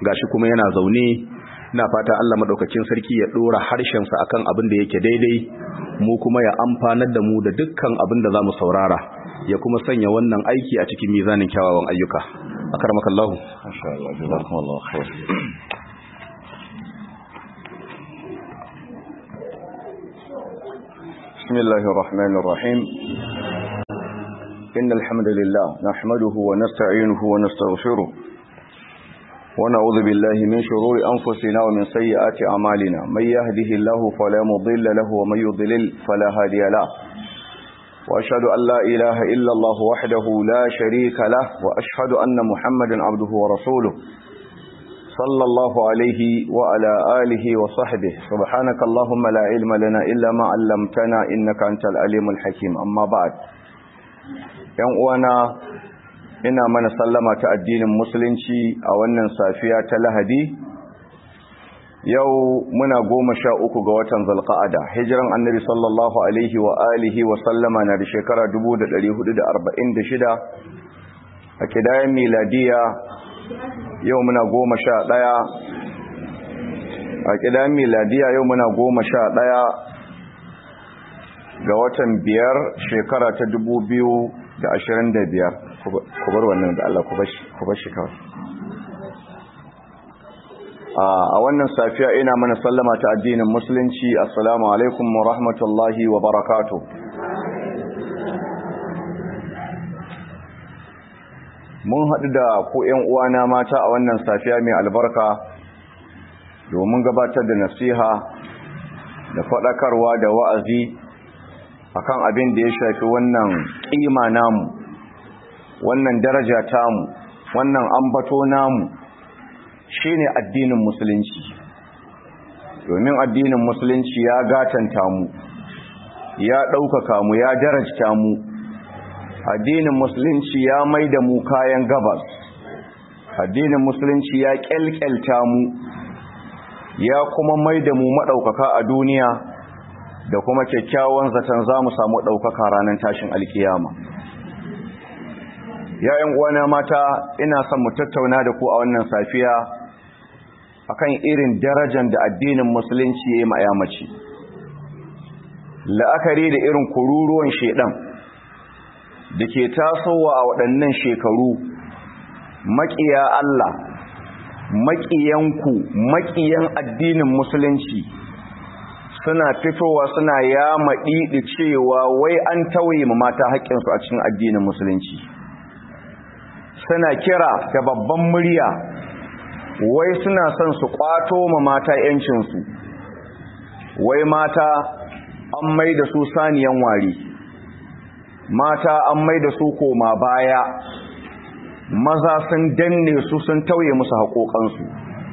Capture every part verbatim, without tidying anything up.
gashi kuma yana zaune. Ina fata Allah madaukakin sarki ya dora harshen sa akan abin da yake daidai, mu kuma ya amfanar da mu da dukkan abin da zamu saurara, ya kuma sanya wannan aiki a cikin mizanin kyawawan ayyuka. Akramakallahu. Masha Allah, jazakumullahu khair. Bismillahir Rahmanir Rahim. Innal hamdalillah nahmaduhu wa nasta'inuhu wa nastaghfiruh. ونعوذ بالله من شرور أنفسنا ومن سيئات أعمالنا من يهده الله فلا مضل له ومن يضلل فلا هادي له وأشهد أن لا إله إلا الله وحده لا شريك له وأشهد أن محمدا عبده ورسوله صلى الله عليه وعلى آله وصحبه سبحانك اللهم لا علم لنا إلا ما علمتنا إنك أنت العليم الحكيم أما بعد يوم ina mana sallama ta addinin musulunci a wannan safiya ta Lahadi. Yau muna goma sha uku ga watan Zulqa'ada. Hijiran Annabi sallallahu alaihi wa alihi wa sallama na da shekara dubu da ɗari hudu da arba'in da shida. A kidayen miladiya yau muna goma sha ɗaya. A kidayen miladiya yau muna goma sha ɗaya ga watan biyar shekara ta dubu biyu da ashirin da biyar. Ku bar wannan da Allah ku bashi kawai. A wannan safiya ina mana sallama ta addinin musulunci. Assalamu alaikum wa rahmatullahi wa barakatuh. Mun haɗu da ku ƴan uwana mata a wannan safiya mai albarka domin gabatar da nasiha da faɗakarwa da wa'azi akan abin da ya shafi wannan ƙima namu, wannan daraja tamu, wannan ambato namu, shine addinin musulunci. Domin addinin musulunci ya gatanta mu, ya ɗaukaka mu, ya darajta mu. Addinin musulunci ya maida mu kayan gabas. Addinin musulunci ya kyalkyalta mu, ya kuma maida mu maɗaukaka a duniya, da kuma kyakkyawan zaton za mu samu ɗaukaka ranar tashin alkiyama. Ya'yan uwana mata, ina son mu tattauna da ku a wannan safiya akan irin darajar da addinin musulunci ya yi ma ya mace. La'akari da irin kururuwan shedan da ke tasowa a waɗannan shekaru, maƙiya Allah, maƙiyanku, maƙiyan addinin musulunci suna fitowa suna yama ɗiɗi cewa wai an tauye ma mata haƙƙinsu a cikin addinin musulunci. Suna kira da babban murya wai suna son su kwato ma mata yancinsu, wai mata an mai da su saniyan wari, mata an mai da su koma baya, maza sun danne su sun tauye musu haƙoƙansu.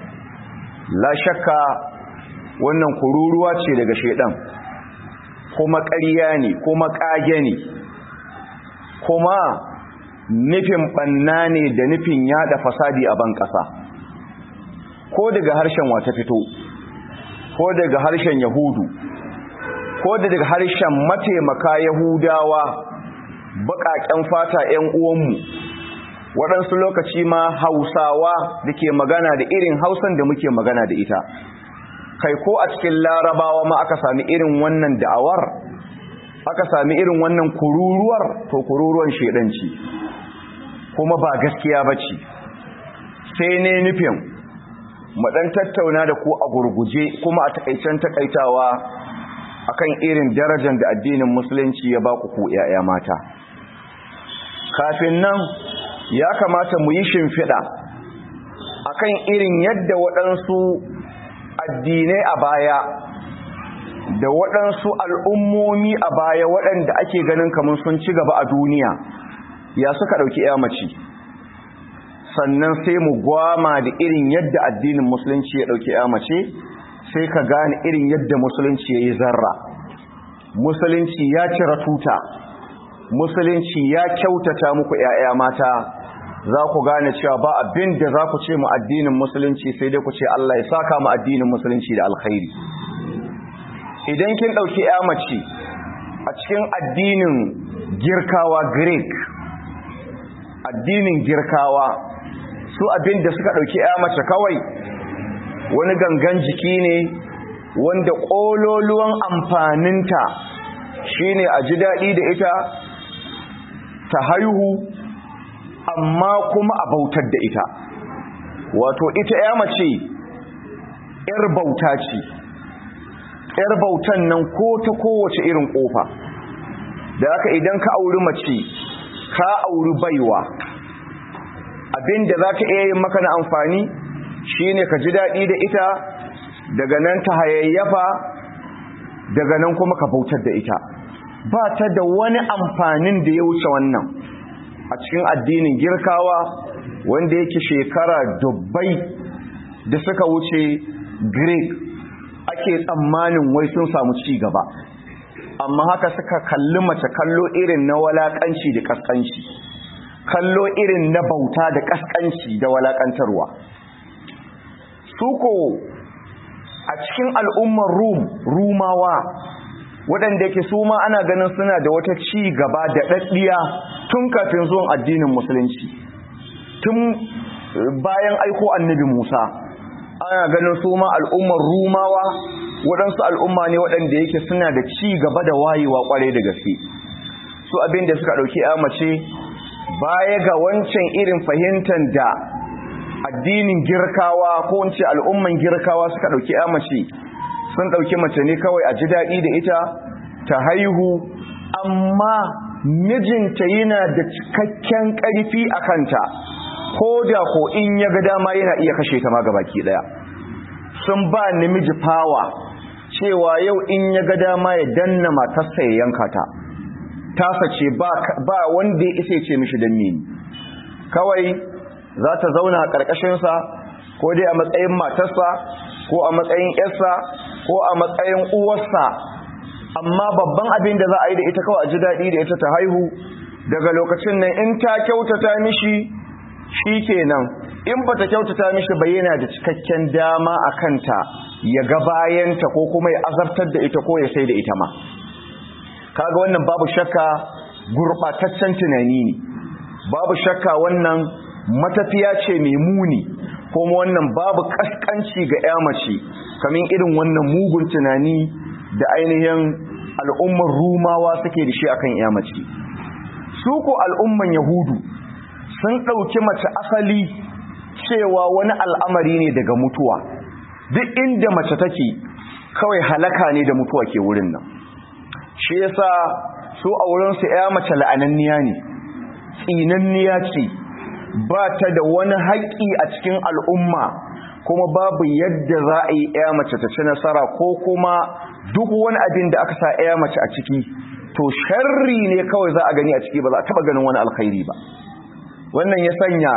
La shakka wannan kururuwa ce daga shedan, kuma ƙarya ne, kuma ƙage ne, kuma nufin ɓanna ne da nufin yada fasadi a ban ƙasa. Ko daga harshen wata fito, ko daga harshen Yahudu, ko daga harshen mataimaka Yahudawa, baƙaƙen fata ‘yan uwanmu, waɗansu lokaci ma Hausawa da ke magana da irin Hausan da muke magana da ita. Kai ko a cikin Larabawa ma aka sami irin wannan da'awar, aka sami irin wannan kururuwar, to kururuwan shedanci. Kuma ba gaskiya ba ce. Sai ne nufin mu ɗan tattauna da ku a gurguje kuma a takaicen takaitawa akan irin darajar da addinin musulunci ya ba ku ku ƴaƴa mata. Kafin nan ya kamata mu yi shimfiɗa akan irin yadda waɗansu addinai a baya da waɗansu al'ummomi a baya waɗanda ake ganin kamar sun ci gaba a duniya ya suka ɗauki ya mace, sannan sai mu gwama da irin yadda addinin musulunci ya ɗauki ya mace, sai ka gane irin yadda musulunci ya yi zarra. Musulunci ya cire tuta, musulunci ya kyautata muku ‘ya'ya mata, za ku gane cewa ba abin da za ku ce mu addinin musulunci sai dai ku ce Allah ya saka mu addinin musulunci da alkhairi. Idan kin ɗauki ‘ya mace a cikin addinin girkawa Greek, addinin girkawa su abin da suka ɗauki ya mace kawai wani gangan jiki ne wanda ƙololuwan amfaninta shine a ji daɗi da ita ta haihu amma kuma a bautar da ita. Wato ita ya mace ‘yar bauta ce, ‘yar bautan nan ko ta kowace irin ƙofa, da haka idan ka auri mace ka auri baiwa, abinda za ta iya yin maka na amfani shine ka ji daɗi da ita, daga nan ta hayayyafa, daga nan kuma ka bautar da ita. Ba ta da wani amfanin da ya wuce wannan a cikin addinin girkawa wanda yake shekara dubbai da suka wuce Greek ake tsammanin wai sun samu ci gaba, amma haka suka kalli mace kallo irin na walakanci da kaskanci, kallo irin na bauta da kaskanci da walakantarwa. Suko a cikin al'ummar Rum, Rumawa waɗanda yake su ma ana ganin suna da wata ci gaba da ɗaɗɗiya tun kafin zuwan addinin musulunci, tun bayan aiko annabi Musa ana ganin su ma al'ummar Rumawa waɗansu al'umma ne waɗanda yake suna da ci gaba da wayewa ƙwarai da gaske. Su abin da suka ɗauki ya mace baya ga wancan irin fahimtar da addinin girkawa ko wance al'umman girkawa suka ɗauki ya mace, sun ɗauki mace ne kawai a ji daɗi da ita ta haihu, amma mijinta yana da cikakken ƙarfi a kanta, ko da ko in ya ga dama yana iya kashe ta ma gabaki ɗaya. Sun ba namiji fawa cewa yau in ya ga dama ya danna matarsa ya yanka ta, tasa ce ba wanda ya isa ce mishi dan mini, kawai za ta zauna a ƙarƙashinsa ko dai a matsayin matarsa ko a matsayin yarsa ko a matsayin uwarsa, amma babban abin da za a yi da ita kawai a ji daɗi da ita ta haihu. Daga lokacin nan in ta kyautata mishi shi kenan, in ba ta kyautata mishi ba yana da cikakken dama a kanta ya ga bayanta ko kuma ya azabtar da ita ko ya sai da ita ma. Kaga wannan babu shakka gurɓataccen tunani ne, babu shakka wannan matafiya ce mai muni, kuma wannan babu kaskanci ga ya mace kamin irin wannan mugun tunani da ainihin al'ummar Rumawa suke da shi akan ya mace. Su ko al'umman Yahudu sun ɗauki mace asali cewa wani al'amari ne daga mutuwa, duk inda mace take kawai halaka ne da mutuwa ke wurin nan. Shi yasa su a wurinsu ya mace la'ananniya ne, tsinanniya ce, ba ta da wani haƙƙi a cikin al'umma, kuma babu yadda za a yi ya mace ta ci nasara, ko kuma duk wani abin da aka sa ya mace a ciki to sharri ne kawai za a gani a ciki, ba za a taɓa ganin wani alkhairi ba. Wannan ya sanya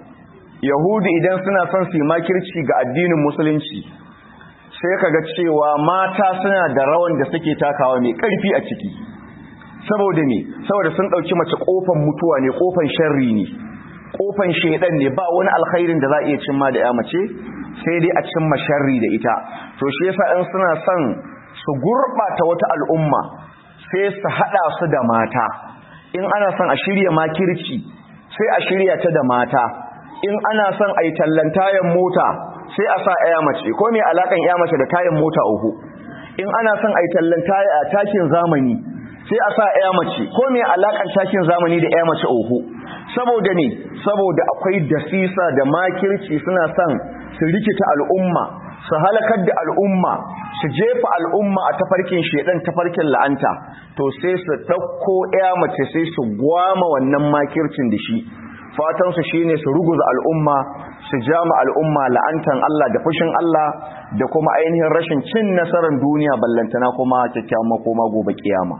Yahudu idan suna son su yi makirci ga addinin musulunci, sai kaga cewa mata suna da rawan da suke takawa mai ƙarfi a ciki. Saboda ne, saboda sun ɗauki mace ƙofan mutuwa ne, ƙofan sharri ne, ƙofan shedan ne, ba wani alkhairin da za a iya cimma da ya mace sai dai a cimma sharri da ita. To shi yasa in suna son su gurɓata wata al'umma sai su haɗa su da mata. In ana son a shirya makirci sai a shirya ta da mata. In ana son a yi tallan tayan mota sai a sa ya mace, ko mai alaƙan ya mace da tayan mota uku. In ana son a yi tallan takin zamani sai a sa ya mace, ko mai alaƙan takin zamani da ya mace uku. Saboda ne, saboda akwai dasisa da makirci, suna son su rikita al'umma, su halakar da al'umma, su jefa al'umma a tafarkin shedan, tafarkin la'anta. To sai su ɗauko ya mace sai su gwama wannan makircin da shi. Fatansu shine su ruguza al'umma, su jama al'umma la'antan Allah da fushin Allah da kuma ainihin rashin cin nasarar duniya, ballantana kuma kyakkyawan makoma gobe kiyama.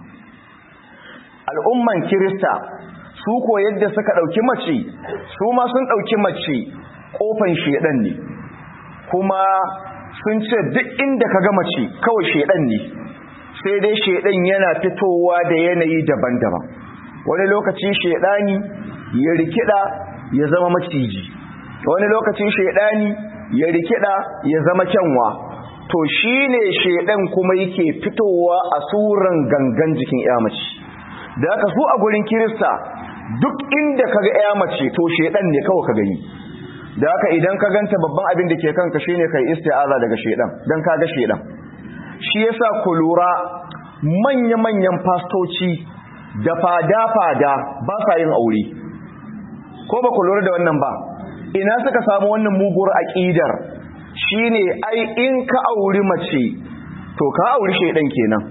Al'umman Kirista su ko yadda suka ɗauki mace, su ma sun ɗauki mace ƙofan shedan ne, kuma sun ce duk inda ka ga mace kawai shedan ne, sai dai shedan yana fitowa da yanayi daban-daban. Wani lokaci shedani ya rikida ya zama maciji, wani lokaci shedani ya rikida ya zama kyanwa. To shine shedan kuma yake fitowa a suran gangan jikin ya mace. Da haka su a gurin Kirista duk inda kaga ya mace to shedan ne kawai ka gani. da haka idan ka ganta babban abin da ke kanka shine kai isti'aza daga shedan dan kaga shedan. Shi yasa ku lura manya-manyan fastoci da fada-fada ba sa yin aure, ko ba ku lura da wannan ba? Ina suka samu wannan muguwar aqidar? Shine ai in ka auri mace to ka auri shedan kenan.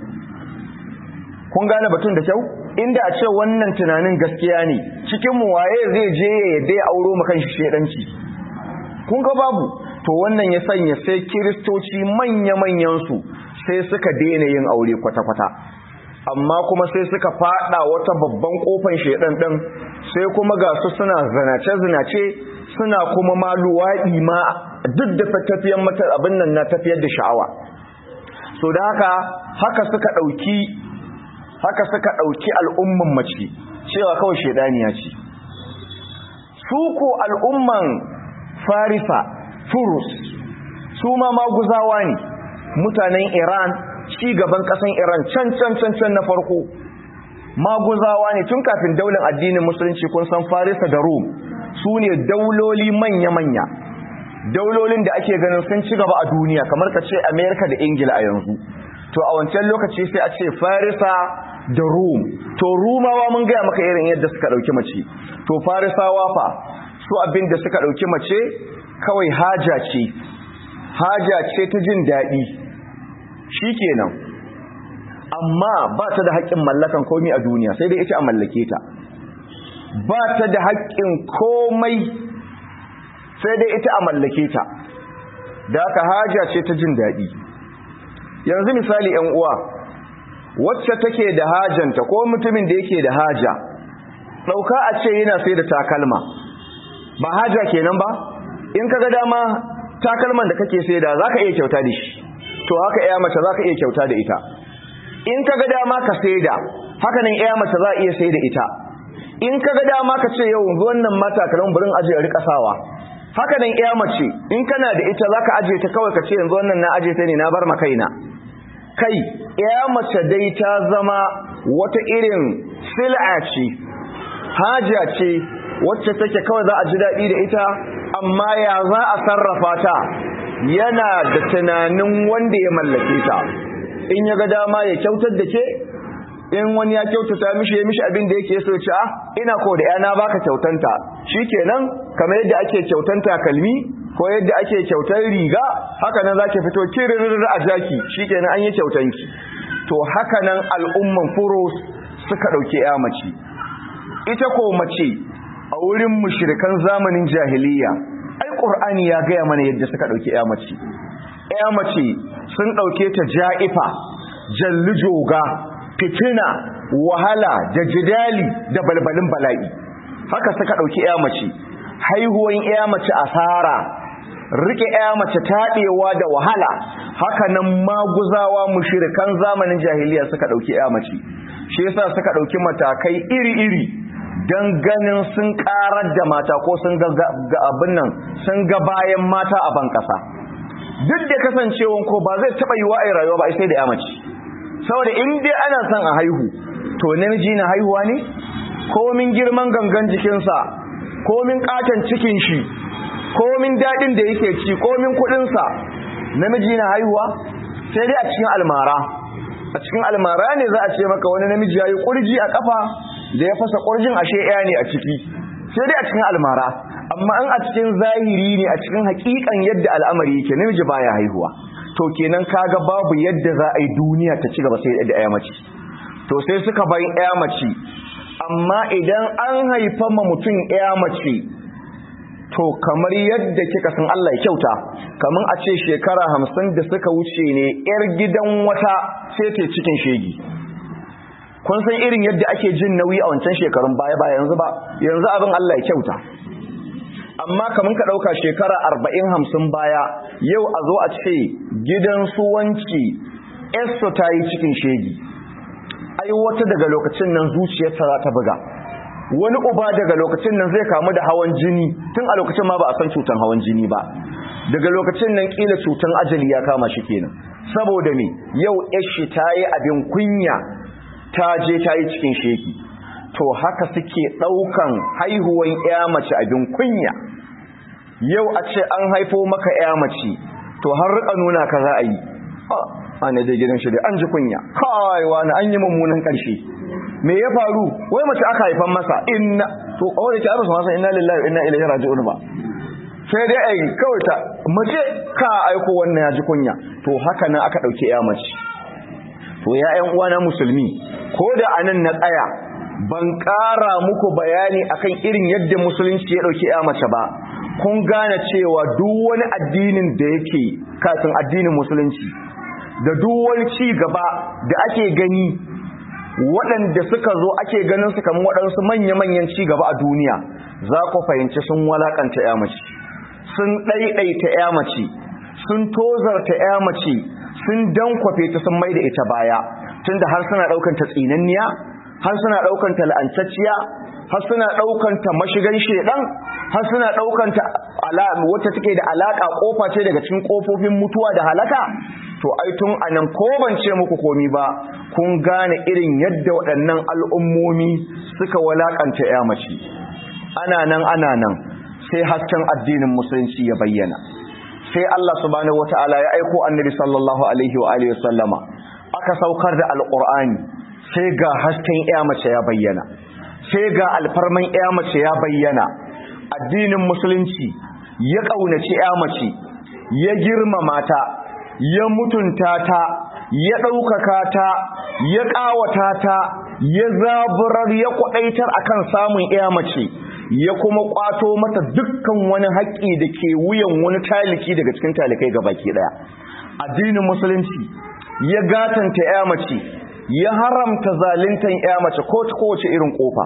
Kun gane batun da kyau? Inda a ce wannan tunanin gaskiya ne, cikin mu waye zai je ya yadda ya auro maka shi shedanci? Kun ga babu. To wannan ya sanya sai kiristoci manya-manyan su sai suka daina yin aure kwata-kwata, amma kuma sai suka fada wata babban kofan shedan din, sai kuma ga su suna zinace-zinace, suna kuma ma luwaɗi ma, duk da tafiyan mata abin nan na tafiyar da sha'awa. So da haka haka suka ɗauki haka suka ɗauki al'umman mace cewa kawai shedaniya ce. Su ko al'umman Farisa, Furus, su ma maguzawa ne, mutanen Iran, ci gaban ƙasan Iran can can can can na farko maguzawa ne. Tun kafin daular addinin musulunci kun san Farisa da Rum su ne dauloli manya-manya, daulolin da ake ganin sun ci gaba a duniya, kamar ka ce Amerika da Ingila a yanzu. To a wancan lokaci sai a ce Farisa da Rum. To Rumawa mun gaya maka irin yadda suka ɗauki mace, to Farisawa fa su abin da suka ɗauki mace kawai haja ce, haja ce ta jin daɗi shi kenan, amma ba ta da haƙƙin mallakan komai a duniya, sai dai ita a mallake ta. Ba ta da haƙƙin komai sai dai ita a mallake ta, da haka haja ce ta jin daɗi. Yanzu misali ‘yan uwa, wacce take da hajanta ko mutumin da yake da haja, ɗauka a ce yana sai da takalma, ba haja kenan ba? In ka ga dama takalman da kake sai da za ka iya kyauta da shi, to haka ‘ya mace za ka iya kyauta da ita. In ka ga dama ka sai da, haka nan ‘ya mace za a iya sai da ita. In ka ga dama ka ce yau wannan ma takalman burin aje a riƙa sawa, haka nan ‘ya mace in kana da ita za ka aje ta kawai ka ce yanzu wannan na aje ta ne na bar ma kaina. Kai, ‘ya mace dai ta zama wata irin sil'a ce, haja ce wacce take kawai za a ji daɗi da ita, amma ya za a sarrafa ta yana da tunanin wanda ya mallake ta. In ya ga dama ya kyautar da ke, in wani ya kyautata mishi ya mishi abin da yake so ce, ah ina ko da yana baka kyautanta, shikenan kamar yadda ake kyautanta kalmi ko yadda ake kyautar riga, haka nan zaki fito kiririr a jaki, shikenan an yi kyautanki. To haka nan al'umman Furus suka dauke ya mace. Ita ko mace a wurin mushrikan zamanin jahiliya, ai Qur'ani ya gaya mana yadda suka dauke ya mace. Ya mace sun dauke ta ja'ifa, jallujoga, fitina, wahala da jidali da balbalin bala'i. Haka suka dauki ya mace. Haihuwan ya mace asara, rike ya mace taɗewa da wahala. Haka nan maguzawa mushrikan zamanin jahiliya suka dauki ya mace. Shi yasa suka dauki matakai iri-iri dan ganin sun karar da mata ko sun ga abin nan, sun ga bayan mata a ban kasa. Duk da kasancewan ko ba zai taba yiwa ai rayuwa ba sai da ya mace. Saboda in dai ana son a haihu, to namiji na haihuwa ne? Komin girman gangan jikinsa, komin katon cikin shi, komin daɗin da yake ci, komin kuɗinsa, namiji na haihuwa? Sai dai a cikin almara. A cikin almara ne za a ce maka wani namiji ya yi ƙurji a ƙafa da ya fasa ƙurjin ashe ɗaya ne a ciki. Sai dai a cikin almara. Amma in a cikin zahiri ne, a cikin haƙiƙan yadda al'amari yake, namiji baya haihuwa. To kenan kaga babu yadda za a yi duniya ta ci gaba sai da ya mace. To sai suka bai ya mace, amma idan an haifa ma mutum ya mace, to kamar yadda kika san Allah ya kyauta, kamar a ce shekara hamsin da suka wuce ne yar gidan wata sai ta cikin shegi. Kun san irin yadda ake jin nauyi a wancan shekarun baya ba yanzu ba, yanzu abin Allah ya kyauta. Amma kamun ka ɗauka shekara arba'in hamsin baya, yau a zo a ce gidan suwanci esto ta yi cikin shegi. Ai wata daga lokacin nan zuciyarta za ta buga, wani uba daga lokacin nan zai kamu da hawan jini, tun a lokacin ma ba a san cutan hawan jini ba. Daga lokacin nan kila cutan ajali ya kama shi kenan. Saboda me yau yashi ta yi abin kunya, ta je ta yi cikin shegi. To haka suke ɗaukan haihuwan ya mace abin kunya. yau a ce an haifo maka ya mace to har rika nuna ka za a yi a ne dai gidan shi dai an ji kunya kai wani an yi mummunan karshe me ya faru wai mace aka haifan masa inna to kawai ta arzu masa inna lillahi wa inna ilaihi raji'un ba sai dai ai kawai ta mace ka aiko wannan ya ji kunya to haka nan aka dauke ya mace to ya ƴan uwana musulmi ko da anan na tsaya ban ƙara muku bayani akan irin yadda musulunci ya dauke ya mace ba kun gane cewa duk wani addinin da yake kafin addinin musulunci da duk wani ci gaba da ake gani waɗanda suka zo ake ganin su kamar waɗansu manya-manyan ci gaba a duniya za ku fahimci sun walakanta ya mace sun ɗaiɗaita ya mace sun tozarta ya mace sun dankwafe ta sun mai da ita baya tunda har suna ɗaukanta tsinanniya har suna ɗaukanta la'antacciya har suna ɗaukanta mashigan shedan har suna ɗaukanta wata take da alaƙa ƙofa ce daga cikin ƙofofin mutuwa da halaka to ai tun anan ko ban ce muku komi ba kun gane irin yadda waɗannan al'ummomi suka walakanta ya mace ana nan ana nan sai hasken addinin musulunci ya bayyana sai Allah subhanahu wataala ya aiko annabi sallallahu alaihi wa alihi wasallama aka saukar da alqur'ani sai ga hasken ya mace ya bayyana sai ga alfarman ya mace ya bayyana addinin musulunci ya kaunaci ya mace ya girmama ta ya mutunta ta ya ɗaukaka ta ya ƙawata ta ya zaburar ya kwaɗaitar akan samun ya mace ya kuma ƙwato mata dukkan wani haƙƙi da ke wuyan wani taliki daga cikin talikai gabaki ɗaya addinin musulunci ya gatanta ya mace ya haramta zaluntan ya mace ko ta kowace irin ƙofa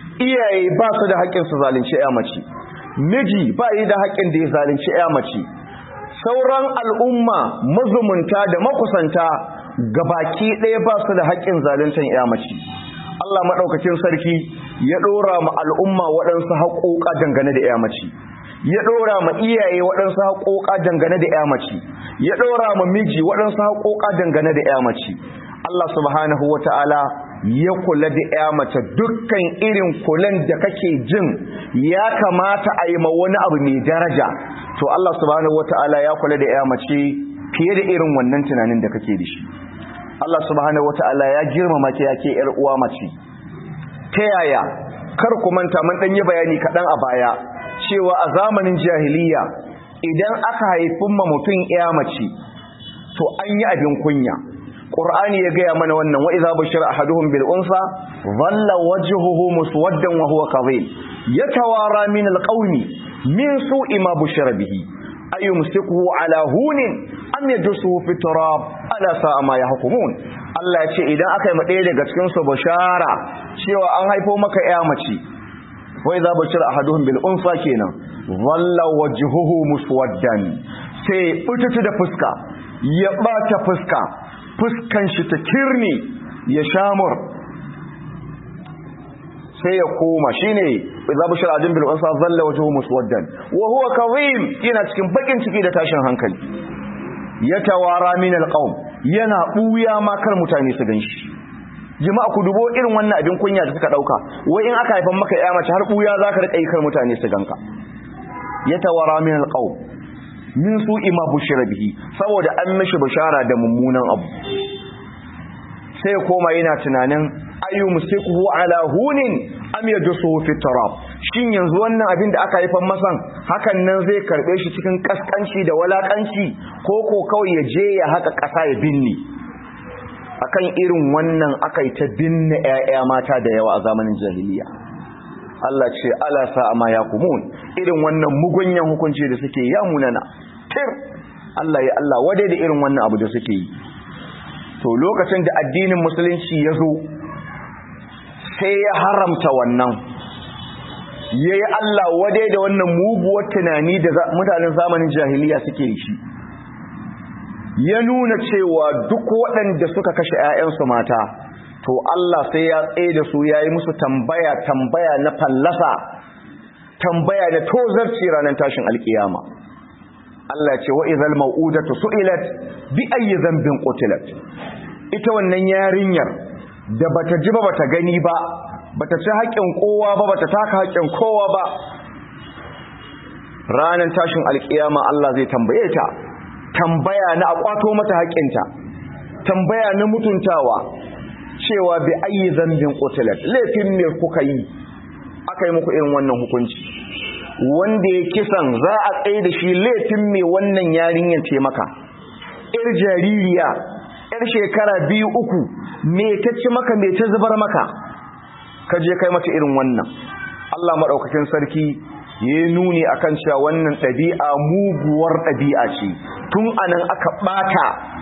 iyaye ba su da haƙƙin su zalunci ya mace miji ba yi da haƙƙin da ya zalunci ya mace sauran al'umma mazumunta da makusanta gabaki ɗaya ba su da haƙƙin zaluntan ya mace Allah maɗaukakin sarki ya ɗora ma al'umma waɗansu haƙoƙa dangane da ya mace ya ɗora ma iyaye waɗansu haƙoƙa dangane da ya mace ya ɗora ma miji waɗansu haƙoƙa dangane da ya mace Allah subhanahu wata'ala ya kula da ya mace dukkan irin kulan da kake jin ya kamata a yi ma wani abu mai daraja to Allah subhanahu wata'ala ya kula da ya mace fiye da irin wannan tunanin da kake da shi Allah subhanahu wata'ala ya girmama ki yake yar uwa mace ta yaya kar ku manta mun dan yi bayani kadan a baya cewa a zamanin jahiliya idan aka haifin ma mutun ya mace to an yi abin kunya Qur'ani ya gaya mana wannan wa idza bushira ahaduhum bil unsa dhalla wajhuhu muswaddan wa huwa kadhib yatawara min al qawmi min su'i ma bushira bihi ayumsikuhu ala hunin am yadsuhu fi turab ala sa'a ma yahkumun Allah ya ce idan aka yi ma ɗaya daga cikin su bushara cewa an haifo maka ya mace wa idza bushira ahaduhum bil unsa kenan dhalla wajhuhu muswaddan sai bututu da fuska ya bata fuska fuskan shi ta kirni ya shamur sai ya koma shine idza bushira adin bil unsa dhalla wajhuhu muswaddan wa huwa kadhim yana cikin bakin ciki da tashin hankali yatawara min alqawm yana buya ma kar mutane su ganshi jama'a ku dubo irin wannan abin kunya da suka dauka wai in aka haifan maka ya mace har buya zaka rika yi kar mutane su ganka yatawara min alqawm min su'i ma bushira bihi saboda an mishi bishara da mummunan abu sai koma yana tunanin ayu musikuhu ala hunin am yadsuhu fi turab shin yanzu wannan abin da aka haifan masan hakan nan zai karbe shi cikin kaskanci da walakanci ko ko kawai ya je ya haka kasa ya binne akan irin wannan akai ta binne ƴaƴa mata da yawa a zamanin jahiliya Allah ce ala sa'a ma yakumun irin wannan mugunyan hukunci da suke ya munana tir Allah ya Allah wade da irin wannan abu da suke yi to lokacin da addinin musulunci ya zo sai ya haramta wannan yayi Allah wade da wannan muguwar tunani da mutanen zamanin jahiliya suke yi shi ya nuna cewa duk waɗanda suka kashe ƴaƴansu mata to Allah sai ya tsaye da su yayi musu tambaya tambaya na fallasa tambaya na tozarci ranar tashin alkiyama Allah ce wa idhal mau'udatu su'ilat bi ayyi dhanbin qutilat ita wannan yarinyar da bata ji ba bata gani ba bata ci haƙin kowa ba bata taka haƙin kowa ba ranar tashin alkiyama Allah zai tambaye ta tambaya na akwato mata haƙƙinta, tambaya na mutuntawa, cewa bi ayi zambin qutilat, laifin me kuka yi aka yi muku irin wannan hukunci? Wanda ya kisan za a tsaye da shi laifin me wannan yarinyar ce maka, yar jaririya, yar shekara biyu uku, me ta ci maka, me ta zubar maka, ka je kai mata irin wannan. Allah madaukakin sarki ya nuni akan cewa wannan ɗabi'a muguwar ɗabi'a ce, tun anan aka ɓata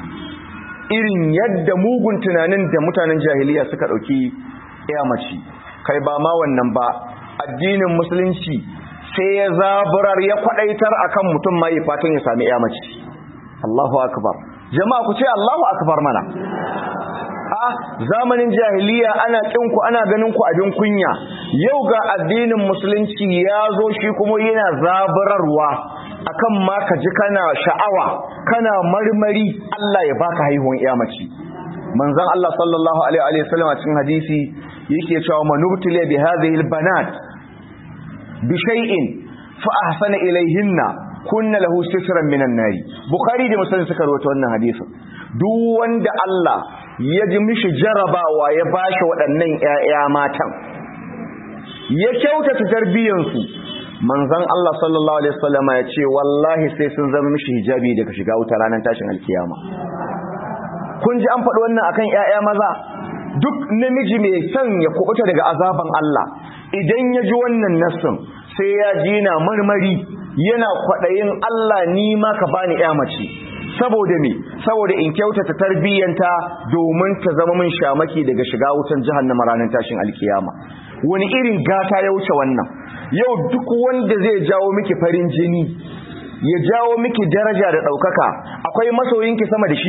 irin yadda mugun tunanin da mutanen jahiliya suka ɗauki ya mace. Kai ba ma wannan ba, addinin musulunci sai ya zaburar ya kwaɗaitar akan mutum ma yi fatan ya sami ya mace. Allahu akbar, jama'a ku ce Allahu akbar mana. A zamanin jahiliya ana kinku, ana ganin ku abin kunya. Yau ga addinin musulunci ya zo shi kuma yana zaburarwa akan ma ka ji kana sha'awa, kana marmari Allah ya baka haihuwan iya mace. Manzon Allah sallallahu alaihi wa sallam a cikin hadisi yake cewa manubtila bi hadhihi albanat bi shay'in fa ahsana ilayhinna kunna lahu sitran minan nari. Bukhari da Muslim suka rawaito wannan hadisin. Duk wanda Allah ya ji mishi jarabawa ya bashi waɗannan ƴaƴa matan, ya kyautata tarbiyansu, manzon Allah sallallahu alaihi wasallam ya ce wallahi sai sun zama mishi hijabi daga shiga wuta ranar tashin alkiyama. Kun ji an faɗi wannan akan ƴaƴa maza? Duk namiji mai son ya kubuta daga azaban Allah, idan ya ji wannan nassin sai ya ji na marmari, yana kwaɗayin Allah ni ma ka bani ƴa mace. Saboda me? Saboda in kyautata tarbiyyanta domin ta zama min shamaki daga shiga wutan jahannama ranar tashin alkiyama. Wani irin gata ya wuce wannan? Yau duk wanda zai jawo miki farin jini, ya jawo miki daraja da ɗaukaka, akwai masoyinki sama da shi?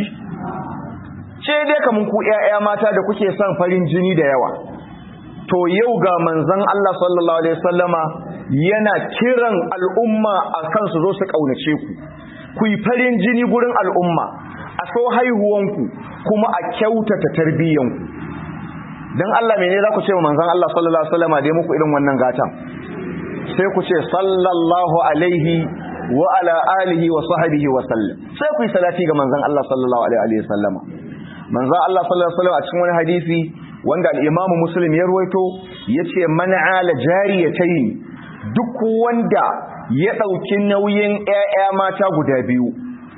Ce dai kamun ku ƴaƴa mata da kuke son farin jini da yawa. To yau ga manzon Allah sallallahu alaihi wasallama yana kiran al'umma akan su zo su kaunace ku. Ku yi farin jini gurin al'umma, a so haihuwanku kuma a kyautata tarbiyyanku. Dan Allah menene za ku ce wa manzon Allah sallallahu alaihi wasallama dai muku irin wannan gatan? Sai ku ce sallallahu alaihi wa ala alihi wa sahbihi wa sallam. Sai ku yi salati ga manzon Allah sallallahu alaihi wasallama. Manzon Allah sallallahu alaihi wasallam a cikin wani hadisi wanda al-Imam Muslim ya ruwaito yace man ala jariyatayn, duk wanda ya dauki nauyin ƴaƴa mata guda biyu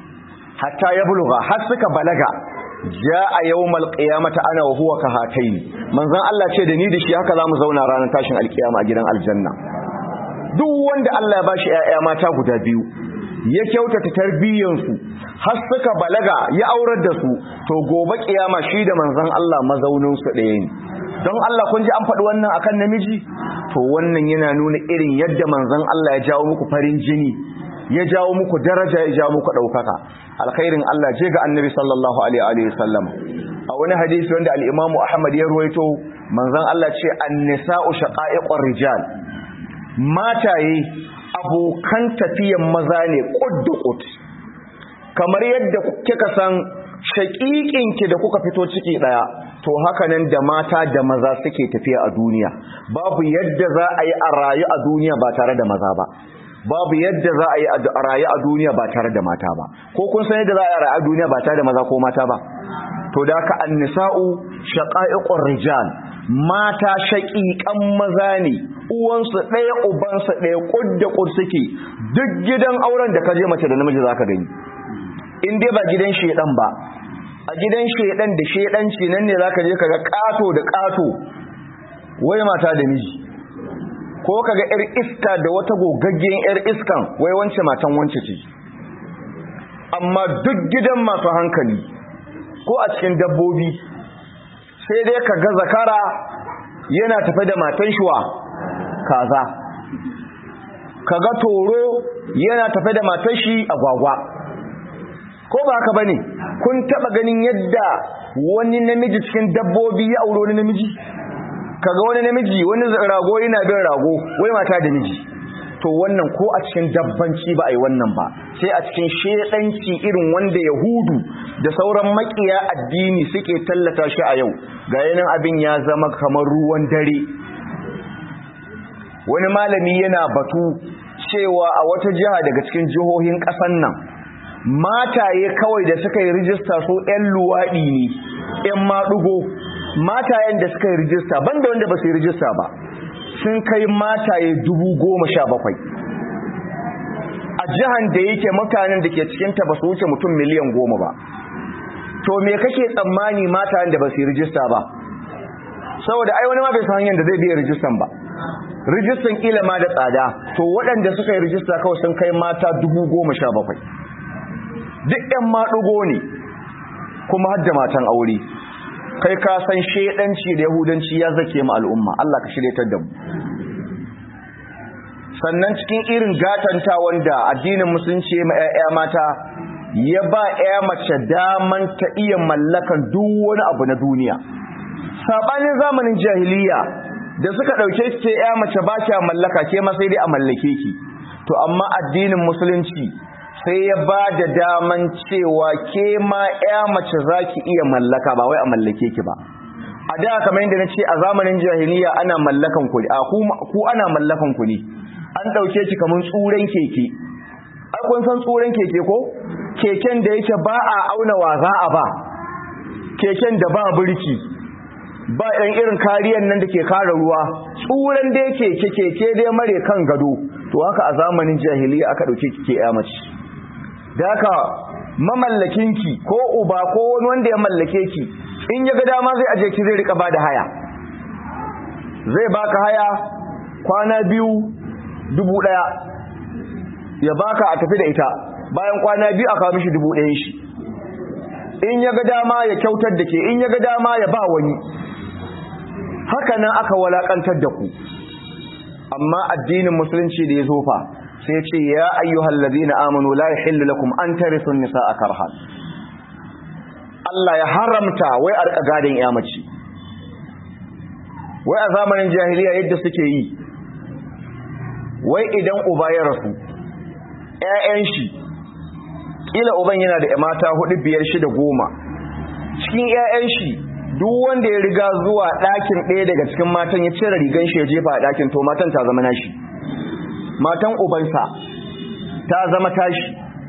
hatta ya buluga har suka balaga, jaa yawmal qiyamati ana wa huwa kahatayn. Manzon Allah ce da ni da shi haka zamu zauna ranar tashin alkiyama a gidan aljanna. Duk wanda Allah ya bashi ƴaƴa mata guda biyu, ya kyautata tarbiyyansu har suka balaga, ya aurar da su, to gobe kiyama shi da manzon Allah mazaunin su ɗaya ne. Don Allah kun ji an faɗi wannan akan namiji? To wannan yana nuna irin yadda manzon Allah ya jawo muku farin jini, ya jawo muku daraja, ya jawo muku ɗaukaka. Alkhairin Allah je ga Annabi sallallahu alaihi wa sallam. A wani hadisi wanda al-Imam Ahmad ya ruwaito, manzon Allah ce an-nisa'u shaqa'iqur rijal. Mataye abokan tafiyan maza ne kud da kud. Kamar yadda kika san shaƙiƙinki da kuka fito ciki ɗaya, to haka nan da mata da maza suke tafiya a duniya. Babu yadda za a yi a rayu a duniya ba tare da maza ba, babu yadda za a yi a rayu a duniya ba tare da mata ba. Ko kun san yadda za a yi a rayu a duniya ba tare da maza ko mata ba? To da haka annisa'u shaqa'iqur rijal, mata shaƙiƙan maza ne, uwansu ɗaya ubansu ɗaya, kud da kud suke. Duk gidan auren da ka je mace da namiji zaka gani, in dai ba gidan shedan ba. A gidan shedan da shedanci nan ne zaka je kaga kato da kato, wai mata da miji, ko kaga yar iska da wata gogaggen yar iskan, wai wance matan wance ce. Amma duk gidan masu hankali ko a cikin dabbobi, sai dai kaga zakara yana tafe da matan shuwa kaza, kaga toro yana tafe da matan shi agwagwa. Ko ba haka bane? Kun taba ganin yadda wani namiji cikin dabbobi ya aure wani namiji? Kaga wani namiji, wani rago yana bin rago, wai mata da miji. To wannan ko a cikin dabbanci ba a yi wannan ba, sai a cikin shedanci irin wanda Yahudu da sauran makiya addini suke tallata shi a yau. Ga yanin abin ya zama kamar ruwan dare. Wani malami yana batu cewa a wata jiha daga cikin jihohin ƙasar nan mataye kawai da suka yi rijista su 'yan luwaɗi ne 'yan maɗugo matayen da suka yi rijista banda wanda ba su yi rijista ba sun kai mataye dubu goma sha bakwai a jihan da yake mutanen da ke cikinta ba su wuce mutum miliyan goma ba to me kake tsammani matayen da ba su yi rijista ba saboda ai wani ma bai san hanyar da zai biya rijistan ba rijistan kila ma da tsada to waɗanda suka yi rijista kawai sun kai mata dubu goma sha bakwai duk ɗan maɗugo ne kuma har da matan aure kai ka san shedanci da yahudanci ya zake mu al'umma Allah ka shirye da mu sannan cikin irin gatanta wanda addinin musulunci ma ƴaƴa mata ya ba ƴa mace daman ta iya mallakan duk wani abu na duniya sabanin zamanin jahiliya da suka dauke ki ce ƴa mace ba ki mallaka ke ma sai dai a mallake ki to amma addinin musulunci sai ya ba da daman cewa ke ma ƴa mace zaki iya mallaka ba wai a mallake ki ba a da kamar yadda nace a zamanin jahiliya ana mallakan ku a ku ana mallakan ku ne an dauke ki kaman tsuren keke ai kun san tsuren keke ko keken da yake ba a auna wa za a ba keken da ba burki ba ɗan irin kariyar nan da ke kare ruwa tsuren da yake keke dai mare kan gado to haka a zamanin jahiliya aka dauke ki ke ƴa mace da haka mamallakinki ko uba ko wani wanda ya mallake ki in ya ga dama zai aje ki zai rika bada haya zai baka haya kwana biyu dubu daya ya baka a tafi da ita bayan kwana biyu aka mishi dubu ɗayan shi in ya ga dama ya kyautar da ke in ya ga dama ya ba wani haka nan aka walakantar da ku amma addinin musulunci da ya zofa sai ce ya ayyuhal ladina amanu la yahillu lakum an tarithu an-nisaa karhan Allah ya haramta wai a rika gadin ya mace wai a zamanin jahiliya yadda suke yi wai idan uba ya rasu ƴaƴan shi kila uban yana da mata hudu biyar shida goma cikin ƴaƴan shi duk wanda ya riga zuwa ɗakin ɗaya daga cikin matan ya cire rigan shi ya jefa a ɗakin to matan ta zama nashi matan ubansa ta zama tashi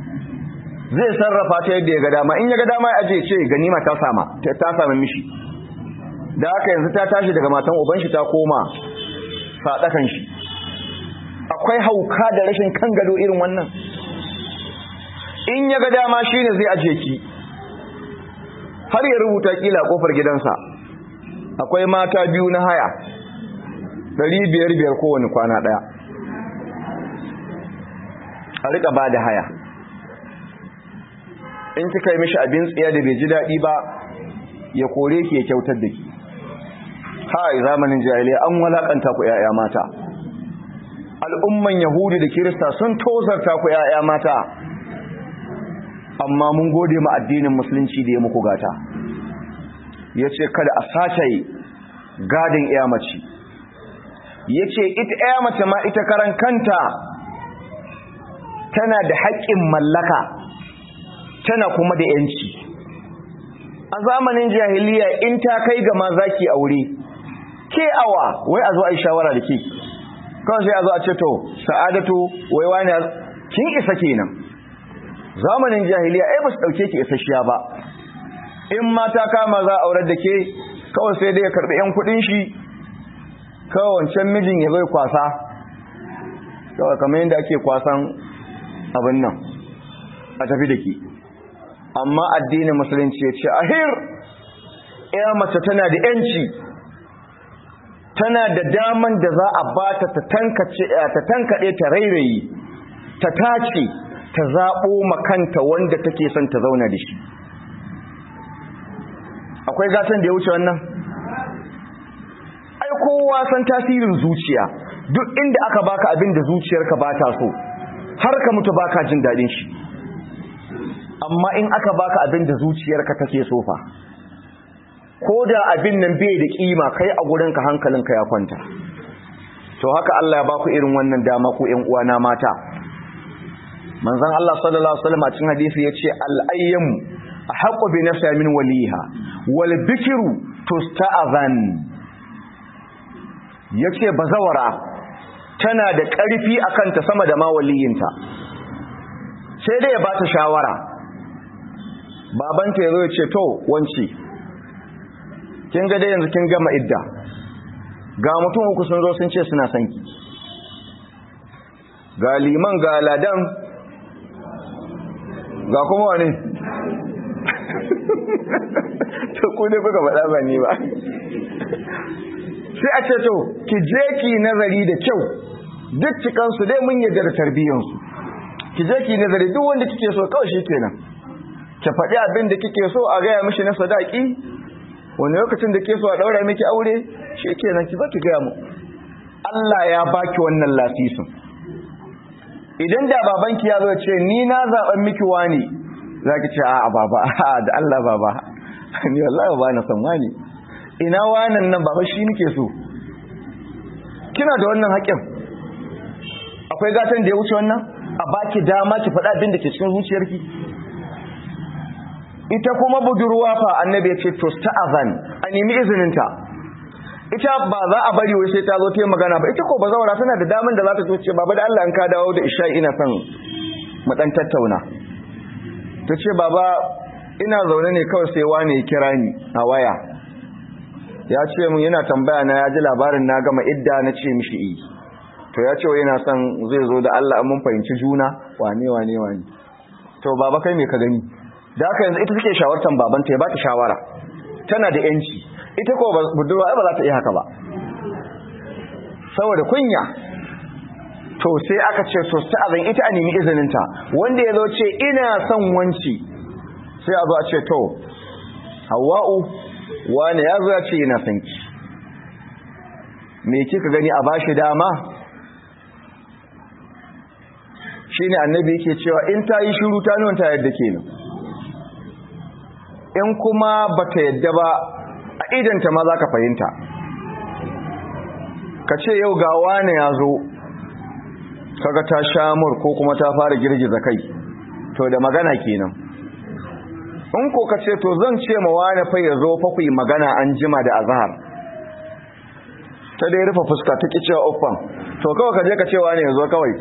zai sarrafa ta yadda ya ga dama in ya ga dama ya aje ce ganima ta sama ta sama mishi da haka yanzu ta tashi daga matan uban shi ta koma sadakan shi akwai hauka da rashin kan gado irin wannan in ya ga dama shine zai aje ki har ya rubuta kila kofar gidansa akwai mata biyu na haya ɗari biyar biyar kowane kwana ɗaya a rika ba da haya in kika yi mishi abin tsiya da bai ji daɗi ba ya kore ki ya kyautar da ki hai zamanin jahiliya an walakanta ku ƴaƴa mata al'umman yahudi da kirista sun tozarta ku ƴaƴa mata amma mun gode ma addinin musulunci da ya muku gata yace kada a sace gadin ƴa mace yace ita ƴa mace ma ita karan kanta tana da haƙƙin mallaka tana kuma da yanci a zamanin jahiliya in ta kai ga ma zaki aure ke awa wai a zo a yi shawara da ke kawai sai a zo a ce to sa'adatu wai wani kin isa kenan zamanin jahiliya ai ba su dauke ki isasshiya ba in mata kama za a aurar da ke kawai sai dai ya karbi yan kudin shi kawai wancan mijin ya zai kwasa kawai kamar yadda ake kwasan abin nan a tafi da ke amma addinin musulunci ya ce ahir ya mace tana da yanci tana da daman da za a ba ta ta tankaɗe ta rairayi ta tace ta zaɓo makanta wanda take son ta zauna da shi akwai gatan da ya wuce wannan ai kowa san tasirin zuciya duk inda aka baka abin da zuciyarka ba ta so har ka mutu baka jin daɗin shi amma in aka baka abin da zuciyarka take so fa ko da abin nan bai da kima kai a gurinka hankalinka ya kwanta to haka Allah ya baku irin wannan dama ku ƴan uwana mata manzon Allah sallallahu alaihi wasallam a cikin hadisi yace al-ayyam ahqqu bi nafsiha min waliha wal bikru tusta'zan yace bazawara tana da ƙarfi a kanta sama da ma waliyinta, sai dai ya ba ta shawara. Babanta ya zo ya ce to wance kin ga dai yanzu kin gama idda, ga mutum uku sun zo sun ce suna son ki, ga liman ga ladan ga kuma wani to ku ne kuka faɗa ba ni ba. Sai a ce to ki je ki nazari da kyau, duk cikansu dai mun yarda da tarbiyyansu, ki je ki nazari duk wanda kike so kawai shi kenan, ki faɗi abin da kike so a gaya mishi na sadaki, wani lokacin da ke so a ɗaura miki aure shi kenan ki zo ki gaya mu. Allah ya baki wannan lasisin. Idan da babanki ya zo ce ni na zaɓen miki wani, za ki ce a'a baba, da Allah baba, ni wallahi ba na son wani, ina wanan nan baba shi nike so. Kina da wannan haƙƙin. Akwai gatan da ya wuce wannan? A baki dama ki faɗa abin da ke cikin zuciyarki. Ita kuma budurwa fa annabi ya ce to sta'azan, a nemi izininta. Ita ba za a bari wai sai ta zo ta yi magana ba, ita ko ba zaura tana da daman da za ta ce baba da Allah in ka dawo da isha ina son mu dan tattauna. Ta ce baba ina zaune ne kawai sai wani ya kira ni a waya, ya ce mun yana tambaya na, ya ji labarin na gama idda, na ce mishi i to ya ce wai yana son zai zo da Allah mun fahimci juna wane wane wane. To baba kai me ka gani? Da haka yanzu ita take shawartar babanta ya ba ta shawara, tana da yanci. Ita ko budurwa ba za ta iya haka ba saboda kunya. To sai aka ce to sai azan ita a nemi izininta, wanda ya zo ce ina son wanci, sai a zo a ce to Hawwa'u wani ya zo ya ce yana son ki, me kika gani a bashi dama? Shine annabi yake cewa in ta yi shiru ta nuna ta yadda kenan, in kuma bata yadda ba a idanta ma za ka fahimta. Ka ce yau ga wani ya zo kaga ta shamur ko kuma ta fara girgiza kai, to da magana kenan. In ko ka ce to zan ce ma wani fa ya zo fa ku yi magana an jima da azhar, ta dai rufe fuska ta ki cewa uffan, to kawai ka je ka ce wani ya zo kawai,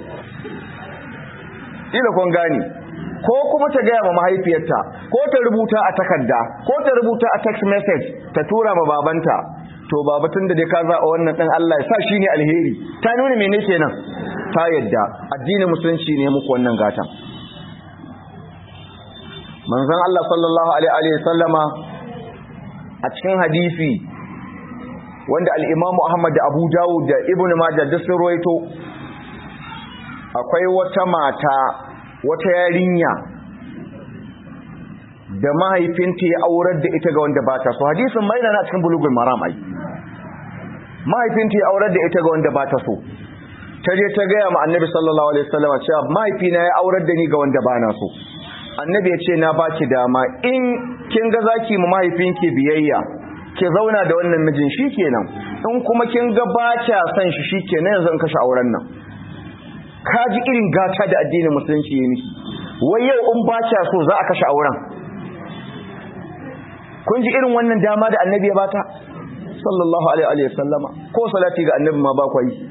ila kun gani. Ko kuma ta gaya ma mahaifiyarta, ko ta rubuta a takarda, ko ta rubuta a text message ta tura ma babanta, to baba tun da dai ka zaɓa wannan ɗan Allah ya sa shi ne alheri, ta nuna mene kenan? Ta yadda addinin musulunci ne muku wannan gatan. Manzon Allah sallallahu alaihi wa sallama a cikin hadisi wanda al-Imam Ahmad da Abu Dawud da Ibn Majah duk sun rawaito, akwai wata mata, wata yarinya da mahaifinta ya aurar da ita ga wanda ba ta so. Hadisin mai na cikin bulugul maram ai. Mahaifinta ya aurar da ita ga wanda ba ta so. Ta je ta gaya ma Annabi sallallahu alaihi wasallam cewa mahaifina ya aurar da ni ga wanda ba na so. Annabi ya ce na baki dama in kin ga zaki mu mahaifinki biyayya, ki zauna da wannan mijin shikenan. In kuma kin ga ba kya son shi shikenan yanzu in kashe auren nan. Kaji irin gata da addinin musulunci ya miki. Wai yau in ba kya so za a kashe auren. Kun ji irin wannan dama da Annabi ya bata sallallahu alaihi wa sallama, ko salati ga Annabi ma ba ku yi.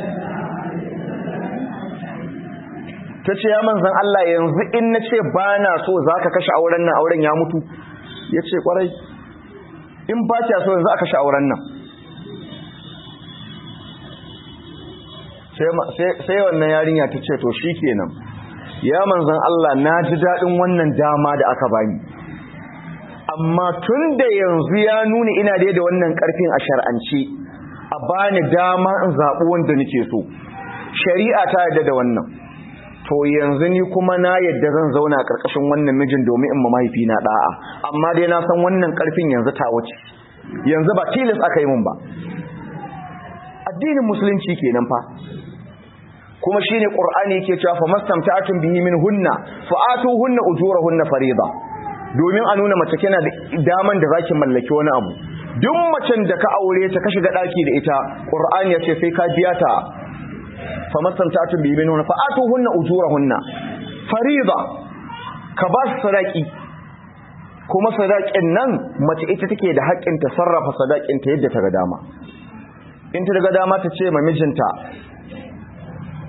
Tace ya manzon Allah yanzu in nace ba na so zaka kashe auren nan, auren ya mutu? Yace kwarai, in ba kya so yanzu aka kashe auren nan. Sai wannan yarinya ta ce to shikenan ya manzon Allah na ji daɗin wannan dama da aka bani, amma tun da yanzu ya nuna ina dai da wannan ƙarfin a shar'ance, a bani dama in zaɓi wanda nake so, shari'a ta yarda da wannan, to yanzu ni kuma na yadda zan zauna a ƙarƙashin wannan mijin domin in ma mahaifina ɗa'a, amma dai na san wannan ƙarfin yanzu ta wuce, yanzu ba tilas aka yi mun ba. Addinin musulunci kenan fa. Kuma shine Qur'ani yake cewa fa mastamta'atun bihi min hunna fa atuhunna ujurahunna fariida, domin a nuna mace kina da daman da zaki mallaki wani abu. Duk macen da ka aure ta ka shiga daki da ita, Qur'ani yace sai ka biya ta fa mastamta'atun bihi min hunna fa atuhunna ujurahunna fariida, ka ba su sadaki. Kuma sadakin nan mace ita take da haƙƙin ta sarrafa sadakin ta yadda ta ga dama. In ta ga dama ta ce ma mijinta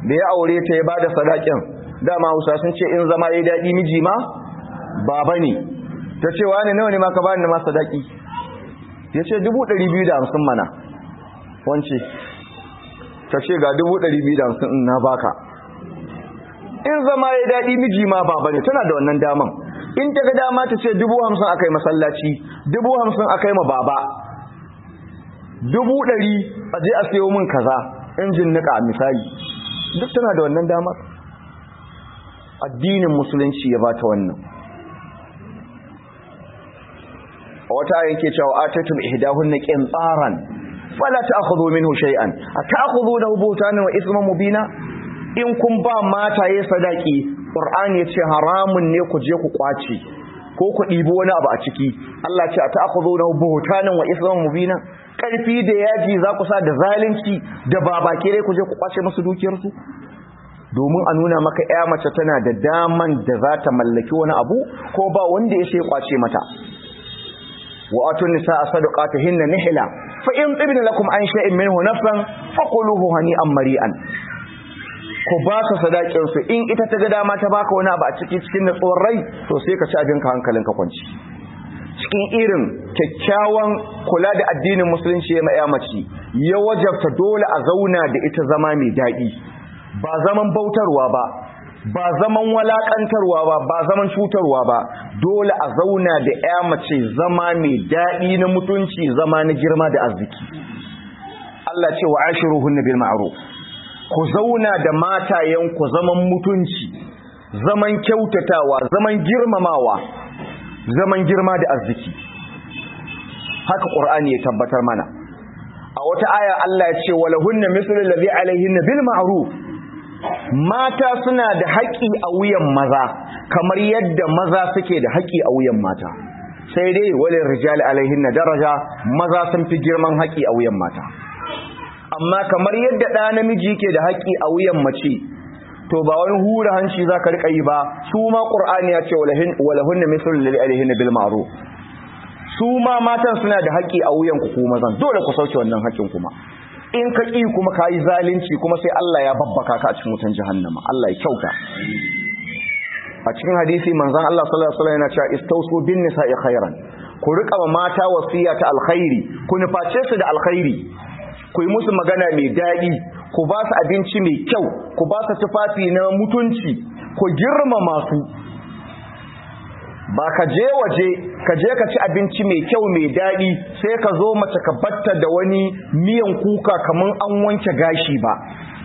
da ya aure ta ya bada sadakin, dama Hausa sun ce in zama yayi dadi miji ma baba ne. Ta ce wani nawa ne ma ka bani ma sadaki? Ya ce dubu ɗari biyu da hamsin mana. Wance ta ce ga dubu ɗari biyu da hamsin in na baka. In zama yayi dadi miji ma baba ne, tana da wannan daman. In ta ga dama ta ce dubu hamsin akai masallaci, dubu hamsin akai ma baba, dubu ɗari a je a sayo min kaza, injin nika misali. Duk tana da wannan damar. Addinin musulunci ya bata wannan. A wata ayin ke cewa atatum ihdahunna qintaran fala ta'khudhu minhu shay'an ata'khudhunahu buhtanan wa ithman mubina. In kun ba mataye sadaki, Qur'ani ya ce haramun ne ku je ku kwace ko ku ɗibi wani abu a ciki. Allah ce ata'khudhunahu buhtanan wa ithman mubina. Karfi da yaji za ku sa da zalunci da babakire ku je ku kwace musu dukiyarsu, domin a nuna maka ƴa mace tana da daman da za ta mallaki wani abu ko ba wanda ya sai kwace mata. Wa atun nisaa sadaqatihinna nihla fa in tibna lakum an shay'in minhu nafsan faquluhu hani'an mari'an. Ku ba su sadakin su, in ita ta ga dama ta baka wani abu a ciki cikin natsuwar rai, to sai ka ci abinka hankalinka kwanci. Cikin irin kyakkyawan kula da addinin musulunci ya maya mace, ya wajabta dole a zauna da ita zama mai daɗi, ba zaman bautarwa ba, ba zaman walakantarwa ba, ba zaman cutarwa ba. Dole a zauna da ya mace zama mai daɗi na mutunci, zama na girma da arziki. Allah ce wa ashiruhunna bil ma'ruf. Ku zauna da matayen ku zaman mutunci, zaman kyautatawa, zaman girmamawa, zaman girma da arziki. Haka Qur'ani ya tabbatar mana. A wata aya Allah ya ce walahunna mislu allazi alaihinna bil ma'ruf. Mata suna da haƙi a wuyan maza kamar yadda maza suke da haƙi a wuyan mata. Sai dai walil rijali alaihinna daraja, maza sun fi girman haƙi a wuyan mata. Amma kamar yadda ɗa namiji yake da haƙi a wuyan mace, to ba wani hura hanci za ka riƙa yi ba. Su ma ƙur'ani ya ce walahunna mislu allazi alaihinna bil ma'ruf. Su ma matan suna da haƙi a wuyan ku kuma zan dole ku sauke wannan haƙin kuma. In ka ƙi kuma ka yi zalunci kuma sai Allah ya babbaka ka a cikin wutan jahannama. Allah ya kyauta. A cikin hadisi manzon Allah sallallahu alaihi wasallam yana cewa istausu bin nisa'i khairan. Ku riƙa ma mata wasiya ta alkhairi, ku nuface su da alkhairi. Ku yi musu magana mai daɗi, ku ba su abinci mai kyau, ku ba su tufafi na mutunci, ku girmama su. Ba ka je waje ka je ka ci abinci mai kyau mai daɗi sai ka zo mace ka batta da wani miyan kuka kaman an wanke gashi ba.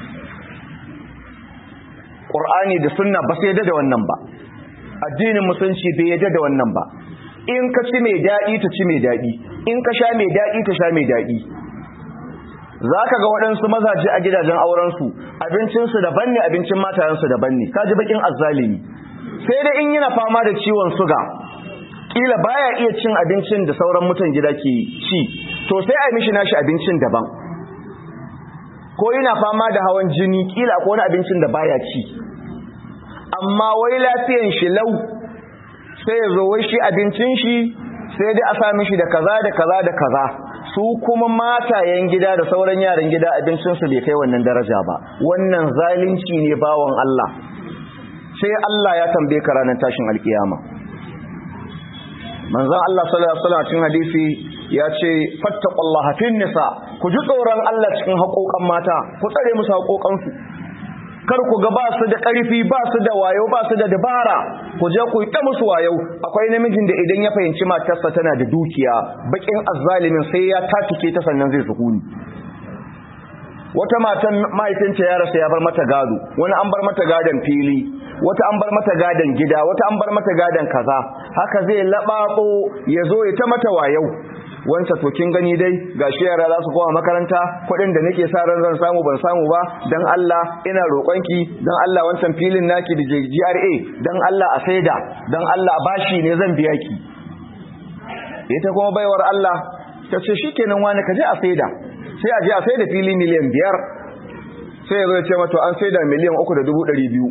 Qur'ani da sunna ba sai da wannan ba. Addinin musulunci bai yarda da wannan ba. In ka ci mai daɗi ta ci mai daɗi, in ka sha mai daɗi ta sha mai daɗi. Za ka ga waɗansu mazaje a gidajen aurensu abincinsu daban ne, abincin matayensu daban ne. Ka ji bakin azzalimi. Sai dai in yana fama da ciwon suga, kila baya iya cin abincin da sauran mutan gida ke ci, to sai a yi mishi nashi abincin daban. Ko yana fama da hawan jini, kila ko wani abincin da baya ci. Amma wai lafiyan shi lau, sai ya zo wai shi abincin shi sai dai a sa mishi da kaza da kaza da kaza. Su kuma matayen gida da sauran yaran gida abincinsu bai kai wannan daraja ba. Wannan zalunci ne bawan Allah. Sai Allah ya tambaye ka ranar tashin alkiyama. Manzon Allah sallallahu alaihi wasallam cikin hadisi ya ce fattaqullaha fin nisa, ku ji tsoron Allah cikin haƙoƙan mata, ku tsare musu haƙoƙansu. Kar ku ga ba su da ƙarfi, ba su da wayo, ba su da dabara, ku je ku yi ta musu wayo. Akwai namijin da idan ya fahimci matarsa tana da dukiya, bakin azzalimin sai ya tatike ta sannan zai sukuni. Wata matan mahaifinta ya rasa ya bar mata gado, wani an bar mata gadon fili, wata an bar mata gadon gida, wata an bar mata gadon kaza. Haka zai laɓaɓo ya zo ya ta mata wayau. Wanta to kin gani dai gashi yara za su koma makaranta, kuɗin da nake sa ran zan samu ban samu ba, dan Allah ina roƙonki, dan Allah wancan filin naki da G R A, dan Allah a saida, dan Allah bashi ne zan biya ki. Ita kuma baiwar Allah ta ce shikenan wani ka je a saida. Sai a je a saida fili miliyan biyar. Sai ya zo ya ce mata an saida miliyan uku da dubu ɗari biyu.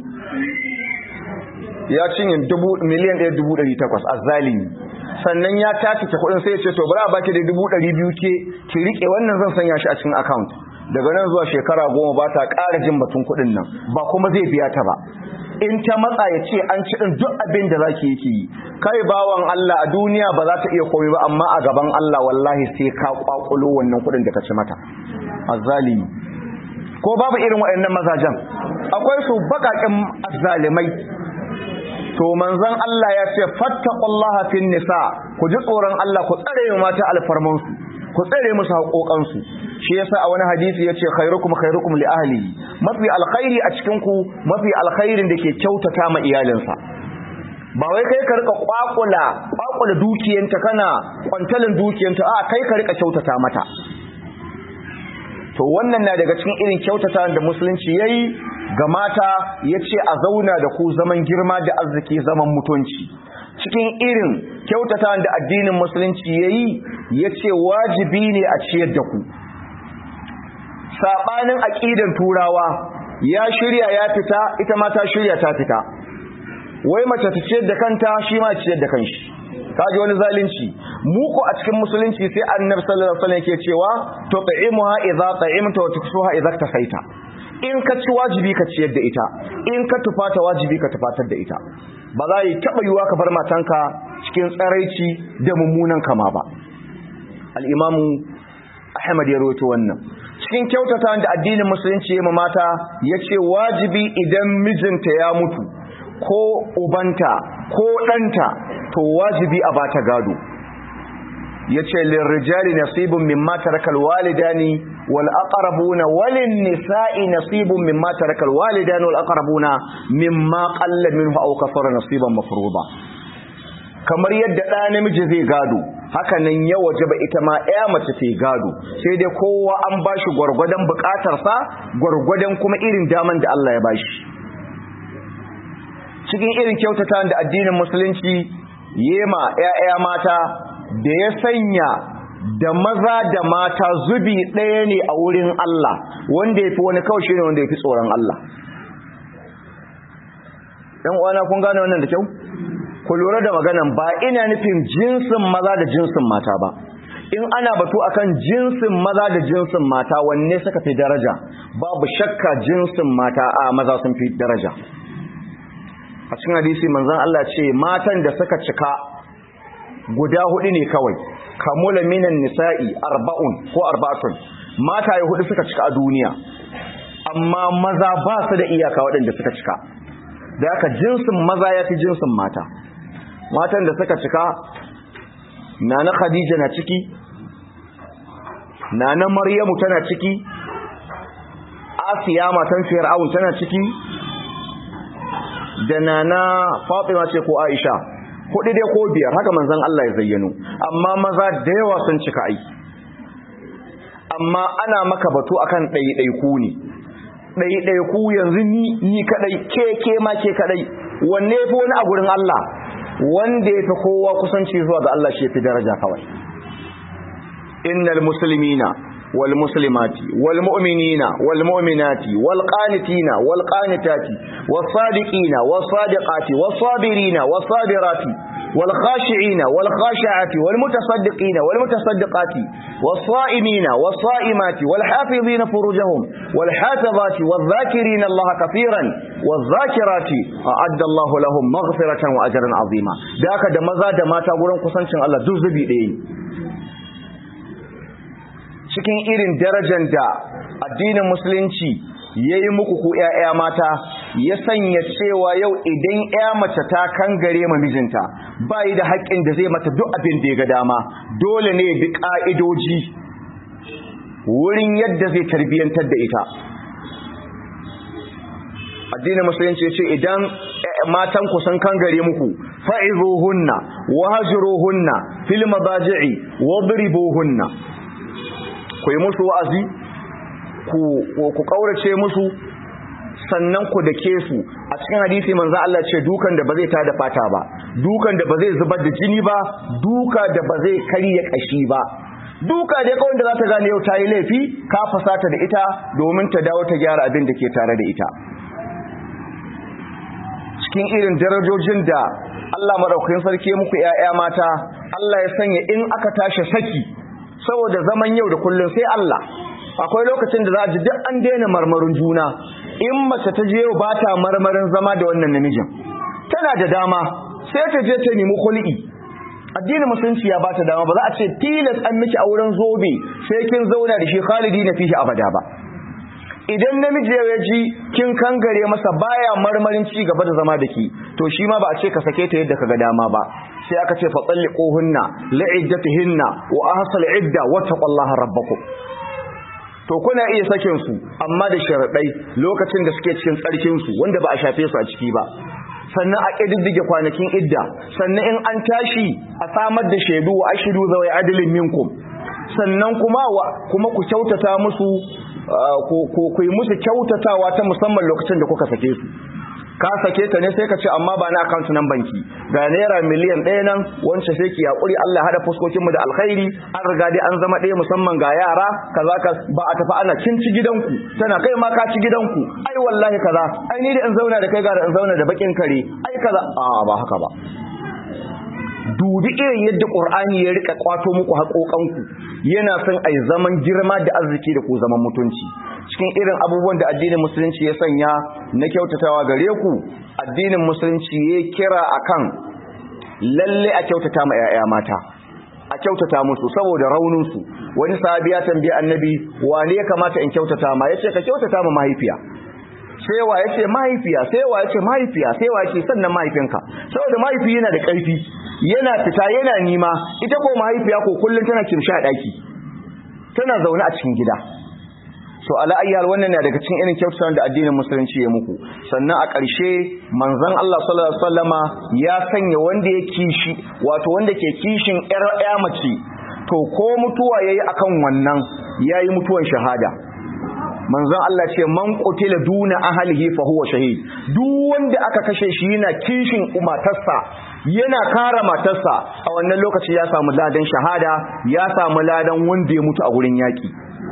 Ya cinye dubu miliyan ɗaya dubu ɗari takwas azzalimi. Sannan ya tace kuɗin sai ya ce to bari a baki da dubu ɗari biyu ke ki rike wannan zan sanya shi a cikin account. daga nan zuwa shekara goma ba ta ƙara jin batun kuɗin nan ba kuma zai biya ta ba. In ta matsa ya ce an ci ɗin duk abin da za ki yake yi. Kai bawan Allah a duniya ba za ta iya komai ba amma a gaban Allah wallahi sai ka ƙwaƙulo wannan kuɗin da ka ci mata. Azzalimi. Ko babu irin waɗannan mazajen? Akwai su baƙaƙen azzalimai. To manzon Allah ya ce fattaqullaha fin nisa, ku ji tsoron Allah ku tsare mata alfarmansu, ku tsare musu haƙoƙansu. Shi yasa a wani hadisi yace khairukum khairukum li ahlihi, mafi alkhairi a cikin ku mafi alkhairin da ke kyautata ma iyalinsa. Ba wai kai ka rika kwakula kwakula dukiyanta kana kwantalin dukiyanta, a kai ka rika kyautata mata. To wannan na daga cikin irin kyautata da musulunci yayi ga mata, yace a zauna da ku zaman girma da arziki, zaman mutunci. Cikin irin kyautata da addinin musulunci yayi yace wajibi ne a ciyar da ku. Sabanin aqidan turawa, ya shirya ya fita, ita ma ta shirya ta fita. Wai mace ta ciyar da kanta, shi ma ciyar da kanshi. Kaji wani zalunci. Mu ko a cikin musulunci sai Annabi sallallahu alaihi wasallam yake cewa tu'imuha idza ta'imta wa tuksuha idza tasaita. In ka ci wajibi ka ciyar da ita, in ka tufata wajibi ka tufatar da ita. Ba za yi taba yiwa ka bar matanka cikin tsaraici da mummunan kama ba. Al-Imam Ahmad ya rawaito wannan. Cikin kyautata da addinin musulunci ya mata yace wajibi idan mijinta ya mutu ko ubanta ko ɗanta to wajibi a bata gado. Yace lirrijali nasibun mimma tarakal walidani wal aqrabuna walin nisa'i nasibun mimma tarakal walidani wal aqrabuna mimma qalla minhu aw kasara nasiban mafruḍa. Kamar yadda ɗa namiji zai gado, haka nan ya wajaba ita ma ƴa mace ta gado, sai dai kowa an bashi gwargwadon bukatarsa, gwargwadon kuma irin daman da Allah ya bashi. Cikin irin kyautata da addinin musulunci yema ƴaƴa mata da ya sanya da maza da mata zubi ɗaya ne a wurin Allah, wanda yafi wani kawai shine wanda yafi tsoron Allah. Ɗan uwana kun gane wannan da kyau? Ku lura da maganan, ba ina nufin jinsin maza da jinsin mata ba. In ana batu akan jinsin maza da jinsin mata wanne suka fi daraja, babu shakka jinsin mata a maza sun fi daraja. A cikin hadisi manzon Allah ce matan da suka cika guda hudu ne kawai, kamula minan nisa'i arba'un ko arba'atun, mata ya hudu suka cika a duniya, amma maza ba su da iyaka waɗanda suka cika. Da haka jinsin maza ya fi jinsin mata. Matan da suka cika, Nana Khadija na ciki, Nana Maryamu tana ciki, Asiya matan Fir'aun tana ciki, da Nana Fatima ce ko Aisha, hudu dai ko biyar, haka manzon Allah ya zayyano. Amma maza da yawa sun cika ai. Amma ana maka batu akan ɗaiɗaiku ne. Ɗaiɗaiku yanzu ni ni kadai, ke ke ma ke kadai. Wanne yafi wani a gurin Allah? Wanda yafi kowa kusanci zuwa ga Allah shi yafi daraja kawai. Innal muslimina wal muslimati wal mu'minina wal mu'minati wal qanitina wal qanitati was sadiqina was sadiqati was sabirina was sabirati wal khashi'ina wal khashi'ati wal mutasaddiqina wal mutasaddiqati was sa'imina was sa'imati wal hafizina furujahum wal hafizati wal dhakirina Allah kaseeran wal dhakirati a'adda Allah lahum maghfiratan wa ajran 'azima. Da haka da maza da mata gurin kusancin Allah duk zubi ɗaya ne. Cikin irin darajar da addinin musulunci ya yi muku ku ‘ya'ya mata, ya sanya cewa yau idan ‘ya mace ta kangare ma mijinta ba yi da haƙƙin da zai mata duk abin da ya ga dama, dole ne bi ƙa'idoji wurin yadda zai tarbiyyantar da ita. Addinin musulunci ya ce idan matanku sun kangare muku, fa'izuhunna wa hajruhunna fil mabaji'i wadribuhunna. Ku yi musu wa'azi, ku ƙaurace musu, sannan ku dake su. A cikin hadisi manzo Allah ce dukan da ba zai tada fata ba, dukan da ba zai zubar da jini ba, duka da ba zai karya kashi ba. Duka dai kawai da za ta gane yau ta yi laifi, ka fasata da ita domin ta dawo ta gyara abin da ke tare da ita. Cikin irin darajojin da Allah madaukakin sarki muku ƴaƴa mata, Allah ya sanya in aka tashi saki saboda zaman yau da kullum sai Allah akwai lokacin da za a ji duk an daina marmarin juna. In mace ta je ba ta marmarin zama da wannan namijin, tana da dama sai ta je ta nemi khul'i. Addinin musulunci ya ba ta dama, ba za a ce tilas an miki auren zobe sai kin zauna da shi khalidina fihi abada ba. Idan namiji ya ji kin kangare masa baya marmarin ci gaba da zama da ki, to shi ma ba a ce ka sake ta yadda kaga dama ba, sai aka ce fa talliquhunna li'iddatihinna wa ahsul idda wattaqullaha rabbakum. To kuna iya sakin su amma da sharadai lokacin da suke cikin tsarkin su wanda ba a shafe su a ciki ba, sannan a kididdige kwanakin idda, sannan in an tashi a samar da shaidu wa ashidu zawai adlin minkum, sannan kuma kuma ku kyautata musu ku yi musu kyautatawa ta musamman lokacin da kuka sake su. Ka sake ta ne sai ka ce amma ba na account nan banki, ga naira miliyan ɗaya nan wance sai ki yaƙuri Allah hada fuskokin mu da alkhairi, an riga dai an zama ɗaya musamman ga yara kaza ka ba a tafi ana kin ci gidanku tana kai ma ka ci gidanku ai wallahi kaza ai ni da in zauna da kai ga da in zauna da bakin kare ai kaza a ba haka ba. Dubi irin yadda Qur'ani ya rika kwato muku haƙoƙanku, yana son ai zaman girma da arziki da ku zaman mutunci. Cikin irin abubuwan da addinin musulunci ya sanya na kyautatawa gare ku, addinin musulunci ya kira akan lalle a kyautata ma 'ya'ya mata, a kyautata musu saboda raunin su. Wani sahabi ya tambaye annabi, wane ya kamata in kyautata ma? Yace ka kyautata ma mahaifiya. Sai wa yace mahaifiya, sai wa yace mahaifiya, sai wa yace sannan mahaifinka. Saboda mahaifi yana da ƙarfi, yana fita yana nima, ita ko mahaifiya ko kullun tana kimsha a daki, tana zaune a cikin gida. So ala ayyal wannan ne daga cikin irin kyautata da addinin musulunci ya muku. Sannan a ƙarshe manzon Allah sallallahu alaihi wasallama ya sanya wanda ya kishi, wato wanda ke kishin ƴar ƴa mace, to ko mutuwa yayi akan wannan yayi mutuwan shahada. Manzon Allah ce man qutila duna ahlihi fa huwa shahid. Duk wanda aka kashe shi yana kishin matarsa, yana kare matarsa, a wannan lokaci ya samu ladan shahada, ya samu ladan wanda ya mutu a gurin yaki.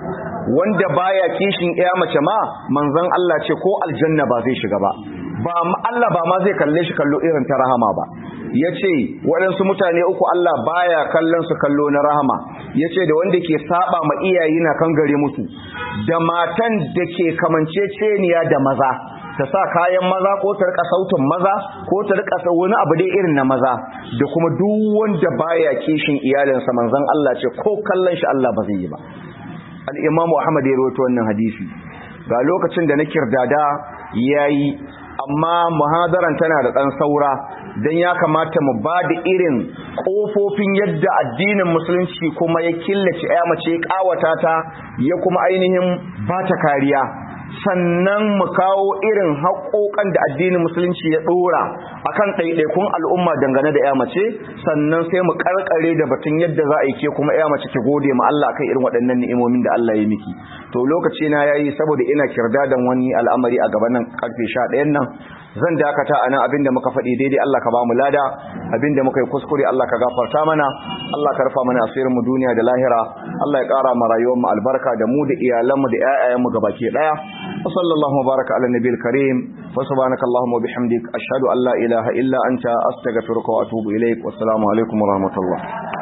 Wanda baya kishin iya mace ma manzon Allah ce ko aljanna ba zai shiga ba, ba Allah ba ma zai kalle shi kallo irin ta rahama ba. Yace waɗansu mutane uku Allah baya kallon su kallo na rahama. Yace da wanda ke saba ma iyaye na kan gare musu, da matan da ke kamanceceniya da maza, ta sa kayan maza ko ta rika sautin maza ko ta rika wani abu dai irin na maza, da kuma duk wanda baya kishin iyalinsa manzon Allah ce ko kallon shi Allah ba zai yi ba. Al-Imam Ahmad ya rawaito wannan hadisi. Ga lokacin da na kirdada yayi, amma muhadaran tana da dan saura, dan ya kamata mu ba da irin kofofin yadda addinin musulunci kuma ya killace ya mace ya kawata ta, ya kuma ainihin ba ta kariya. Sannan mu kawo irin haƙoƙan da addinin musulunci ya ɗora akan ɗaiɗaikun al'umma dangane da ya mace, sannan sai mu ƙarƙare da batun yadda za a yi ke kuma ya mace ki gode ma Allah kan irin waɗannan ni'imomin da Allah ya miki. To lokaci na yayi, saboda ina kirdadan wani al'amari a gaban nan karfe sha ɗayan nan, zan dakata a nan. Abinda muka faɗi daidai Allah ka ba mu lada, abinda muka yi kuskure Allah ka gafarta mana, Allah ka rufa mana asirin mu duniya da lahira, Allah ya ƙara mu rayuwar mu albarka da mu da iyalan mu da ƴaƴayen mu gabaki ɗaya. wa sallallahu baraka ala nabiyil karim wa subhanaka allahumma wa bihamdik ashhadu an la ilaha illa anta astaghfiruka wa atubu ilaik. Wassalamu alaikum wa rahmatullah.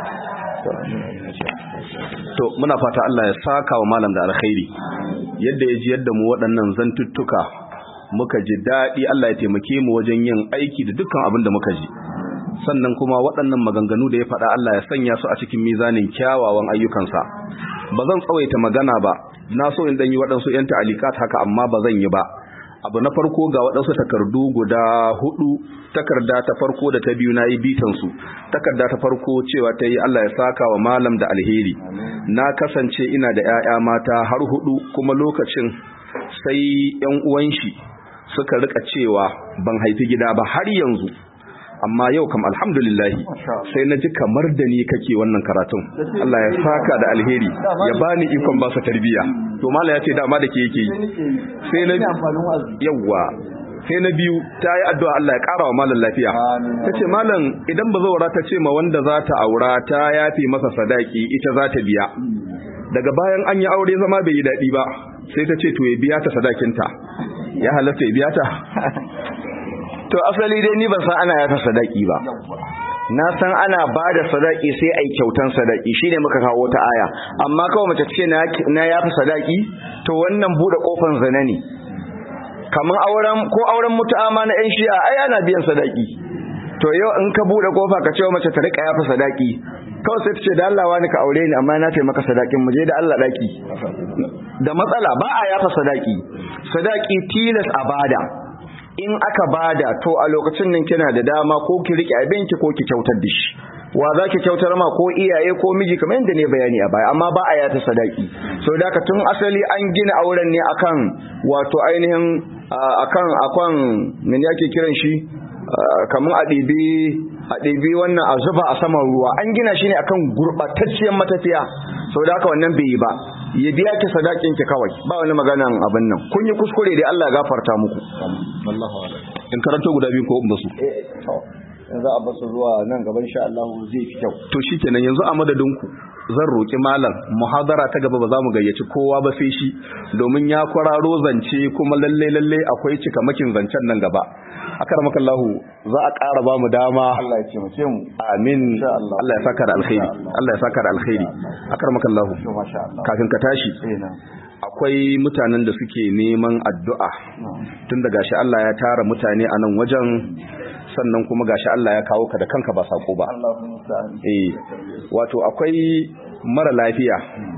To muna fata Allah ya saka wa malam da alkhairi, yadda ya ji yadda mu waɗannan zantuttuka muka ji daɗi. Allah ya taimake mu wajen yin aiki da dukkan abin da muka ji, sannan kuma waɗannan maganganu da ya faɗa Allah ya sanya su a cikin mizanin kyawawan ayyukansa. Ba zan tsawaita magana ba, na so in dan yi waɗansu ‘yan ta'alikat haka, amma ba zan yi ba. Abu na farko, ga waɗansu takardu guda hudu. Takarda ta farko da ta biyu na yi bitansu. Takarda ta farko cewa ta yi Allah ya saka wa malam da alheri. Na kasance ina da ‘ya'ya mata har hudu, kuma lokacin sai ‘yan uwan shi suka rika cewa ban haifi gida ba har yanzu. Amma yau kam alhamdulillahi sai na ji kamar da ni kake wannan karatun. Allah ya saka da alheri, ya bani ikon ba su tarbiya. To mala ya ce dama da ke yake yi. Sai na yawa sai na biyu ta yi addu'a Allah ya ƙara wa malam lafiya. Ta ce malam idan ba zaura ta ce ma wanda za ta aura ta yafi masa sadaki ita za ta biya. Daga bayan an yi aure zama bai yi daɗi ba, sai ta ce to ya biya ta sadakinta. Ya halatta ya biya ta? To asali dai ni ban san ana yafa sadaki ba, na san ana ba da sadaki sai ai kyautan sadaki shine muka kawo ta aya amma kawai mace ce na na yafi sadaki to wannan bude kofar zina ne kamar auren ko auren mutu'ama na yan shi'a ai ana biyan sadaki to yau in ka bude kofa ka ce mace ta rika yafi sadaki kawai sai ta ce da Allah wani ka aure ni amma na taimaka sadakin mu je da Allah daki da matsala ba a yafa sadaki sadaki tilas a bada in aka bada to a lokacin nan kina da dama ko ki rike abinki ko ki kyautar da shi wa za ki kyautar ma ko iyaye ko miji kamar yadda ne bayani a baya amma ba a yata sadaki so da tun asali an gina auren ne akan wato ainihin akan akan me yake kiran shi kamar a ɗibi a ɗibi wannan a zuba a saman ruwa an gina shi ne akan gurɓatacciyar matafiya so da haka wannan bai yi ba ya biya ki sadakin ki kawai ba wani maganan abin nan kun yi kuskure dai Allah ya gafarta muku in karanto guda biyu ko ba su za a basu zuwa nan gaban sha Allah zai fi kyau to shikenan yanzu a madadinku zan roki malam muhadara ta gaba ba za mu gayyaci kowa ba sai shi domin ya kwararo zance kuma lalle lalle akwai cikamakin zancen nan gaba akaramakallahu za a ƙara ba mu dama Allah ya taimake mu amin Allah ya saka da alkhairi Allah ya saka da alkhairi akaramakallahu kafin ka tashi akwai mutanen da suke neman addu'a tun da gashi Allah ya tara mutane a nan wajen sannan kuma gashi Allah ya kawo ka da kanka ba sako ba eh wato akwai mara lafiya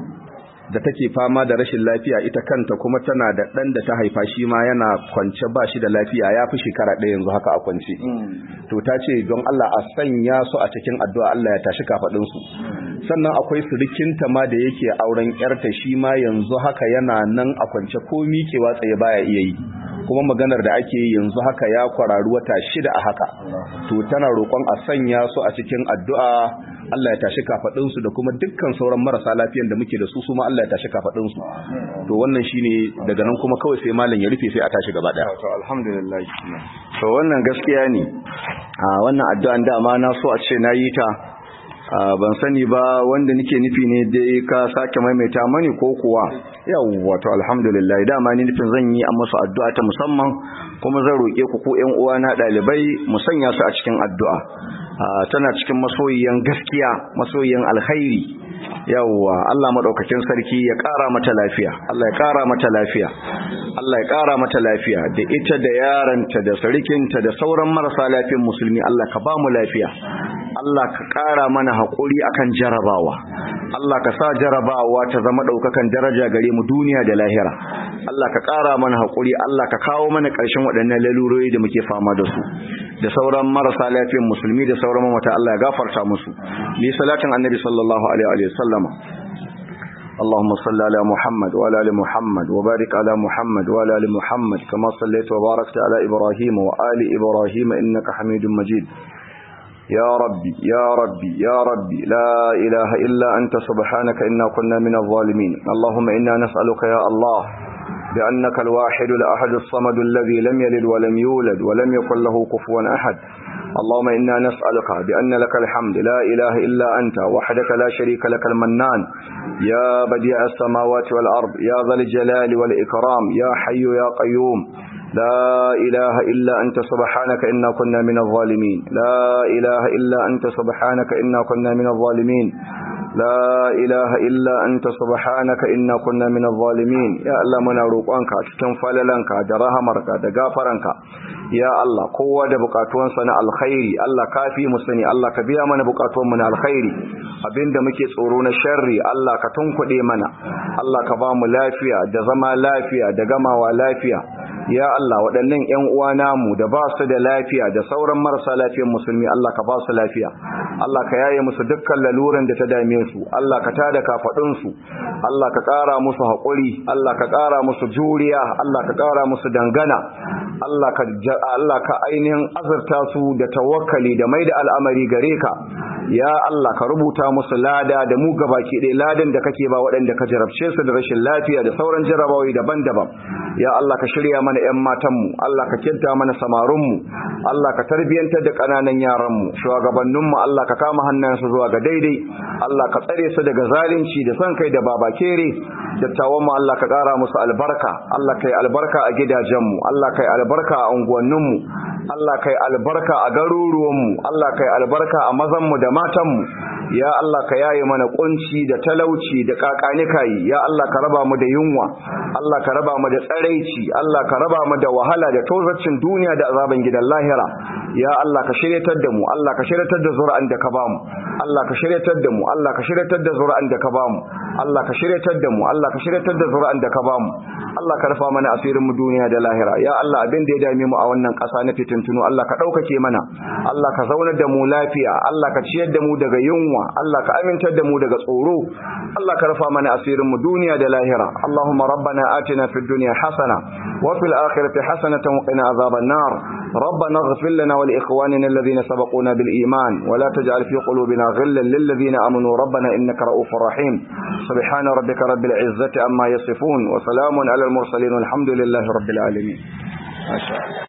da take fama da rashin lafiya ita kanta kuma tana da dan da ta haifa shi ma yana kwance ba shi da lafiya ya fi shekara ɗaya yanzu haka a kwance to ta ce don Allah a sanya su a cikin addu'a Allah ya tashi kafadin su sannan akwai surikinta ma da yake auren yarta shi ma yanzu haka yana nan a kwance ko miƙewa tsaye baya iya yi kuma maganar da ake yi yanzu haka ya kwararu wata shida a haka to tana roƙon a sanya su a cikin addu'a Allah ya tashi kafadin su da kuma dukkan sauran marasa lafiyan da muke da su su ma Allah ya tashi kafadin su to wannan shine daga nan kuma kawai sai malam ya rufe sai a tashi gaba daya to alhamdulillah to wannan gaskiya ne a wannan addu'an da ma na so a ce nayi ta ban sani ba wanda nake nufi ne dai ka sake maimaita mani ko kuwa yawwa to alhamdulillah dama ni nufin zan yi a musu addu'a ta musamman kuma zan roke ku ko ƴan uwa na dalibai mu sanya su a cikin addu'a tana cikin masoyiyan gaskiya masoyiyan alkhairi yawwa Allah madaukakin sarki ya ƙara mata lafiya Allah ya ƙara mata lafiya Allah ya ƙara mata lafiya da ita da yaranta da sarikinta da sauran marasa lafiyan musulmi Allah ka ba mu lafiya Allah ka ƙara mana haƙuri akan jarabawa Allah ka sa jarabawa ta zama ɗaukakan daraja gare mu duniya da lahira Allah ka ƙara mana haƙuri Allah ka kawo mana ƙarshen waɗannan lalurori da muke fama da su da sauran marasa lafiyan musulmi da sauran mamata Allah ya gafarta musu ni salatin annabi sallallahu alaihi wa sallama اللهم صل على محمد وعلى ال محمد وبارك على محمد وعلى ال محمد كما صليت وباركت على إبراهيم وآل إبراهيم إنك حميد مجيد يا ربي يا ربي يا ربي لا إله إلا أنت سبحانك إنا كنا من الظالمين اللهم إنا نسألك يا الله بأنك الواحد الأحد الصمد الذي لم يلد ولم يولد ولم يكن له كفوا أحد اللهم إنا نسألك بأن لك الحمد لا إله إلا أنت وحدك لا شريك لك المنان يا بديع السماوات والأرض يا ذا الجلال والإكرام يا حي يا قيوم لا إله إلا أنت سبحانك إنا كنا من الظالمين لا إله إلا أنت سبحانك إنا كنا من الظالمين لا إله إلا أنت سبحانك إنا كنا من الظالمين يا الله منا روقانك cikin falalanka da rahamarka da gafaranka ya Allah kowa da bukatuwansa na alkhairi Allah kafi mu sani Allah ka biya mana bukatun mu na alkhairi abinda muke tsoro na sharri Allah ka tunkuɗe mana Allah ka ba mu lafiya da zama lafiya da gamawa lafiya ya Allah waɗannan ƴan uwa namu da ba su da lafiya da sauran marasa lafiyar musulmi Allah ka ba su lafiya Allah ka yaye musu dukkan laluran da ta dame su Allah ka tada kafadun su Allah ka ƙara musu haƙuri Allah ka ƙara musu juriya Allah ka ƙara musu dangana Allah ka Allah ka ainihin azurta su da tawakkali da maida al'amari gare ka ya Allah ka rubuta musu lada da mu gabaki ɗaya ladan da kake ba waɗanda ka jarabce su da rashin lafiya da sauran jarabawai daban-daban ya Allah ka shirya mana ƴan matanmu Allah ka kinta mana samarunmu Allah ka tarbiyantar da ƙananan yaranmu shugabanninmu Allah ka kama hannayensu zuwa ga daidai Allah ka tsare su daga zalunci da son kai da babakere dattawanmu Allah ka ƙara musu albarka Allah kai albarka a gidajenmu Allah kai albarka a unguwanninmu Allah kai albarka a garuruwanmu, Allah kai albarka a mazanmu da matanmu, ya Allah ka yaye mana kunci da talauci da kakanikayi, ya Allah ka raba mu da yunwa, Allah ka raba mu da tsaraici, Allah ka raba mu da wahala da tozarcin duniya da azaban gidan lahira, ya Allah ka shiryatar da mu, Allah ka shiryatar da zuri'an da ka bamu, Allah ka shiryatar da mu, Allah ka shiryatar da zuri'an da ka bamu, Allah ka shiryatar da mu, Allah ka shiryatar da zuri'an da ka bamu, Allah ka rufa mana asirin mu duniya da lahira, ya Allah abin da ya dame mu a wannan ƙasa na fitintunu, Allah ka ɗaukake mana, Allah ka zaunar da mu lafiya, Allah ka ciyar da mu daga yunwa, Allah ka amintar da mu daga tsoro, Allah ka rufa mana asirin mu duniya da lahira. Allahumma rabbana atina fid dunya hasana wa fil akhirati hasanatan wa qina azaban nar. ربنا اغفر لنا ولإخواننا الذين سبقونا بالإيمان ولا تجعل في قلوبنا غلا للذين آمنوا ربنا إنك رؤوف رحيم. سبحان ربك رب العزة عما يصفون وسلام على المرسلين والحمد لله رب العالمين. ما شاء الله.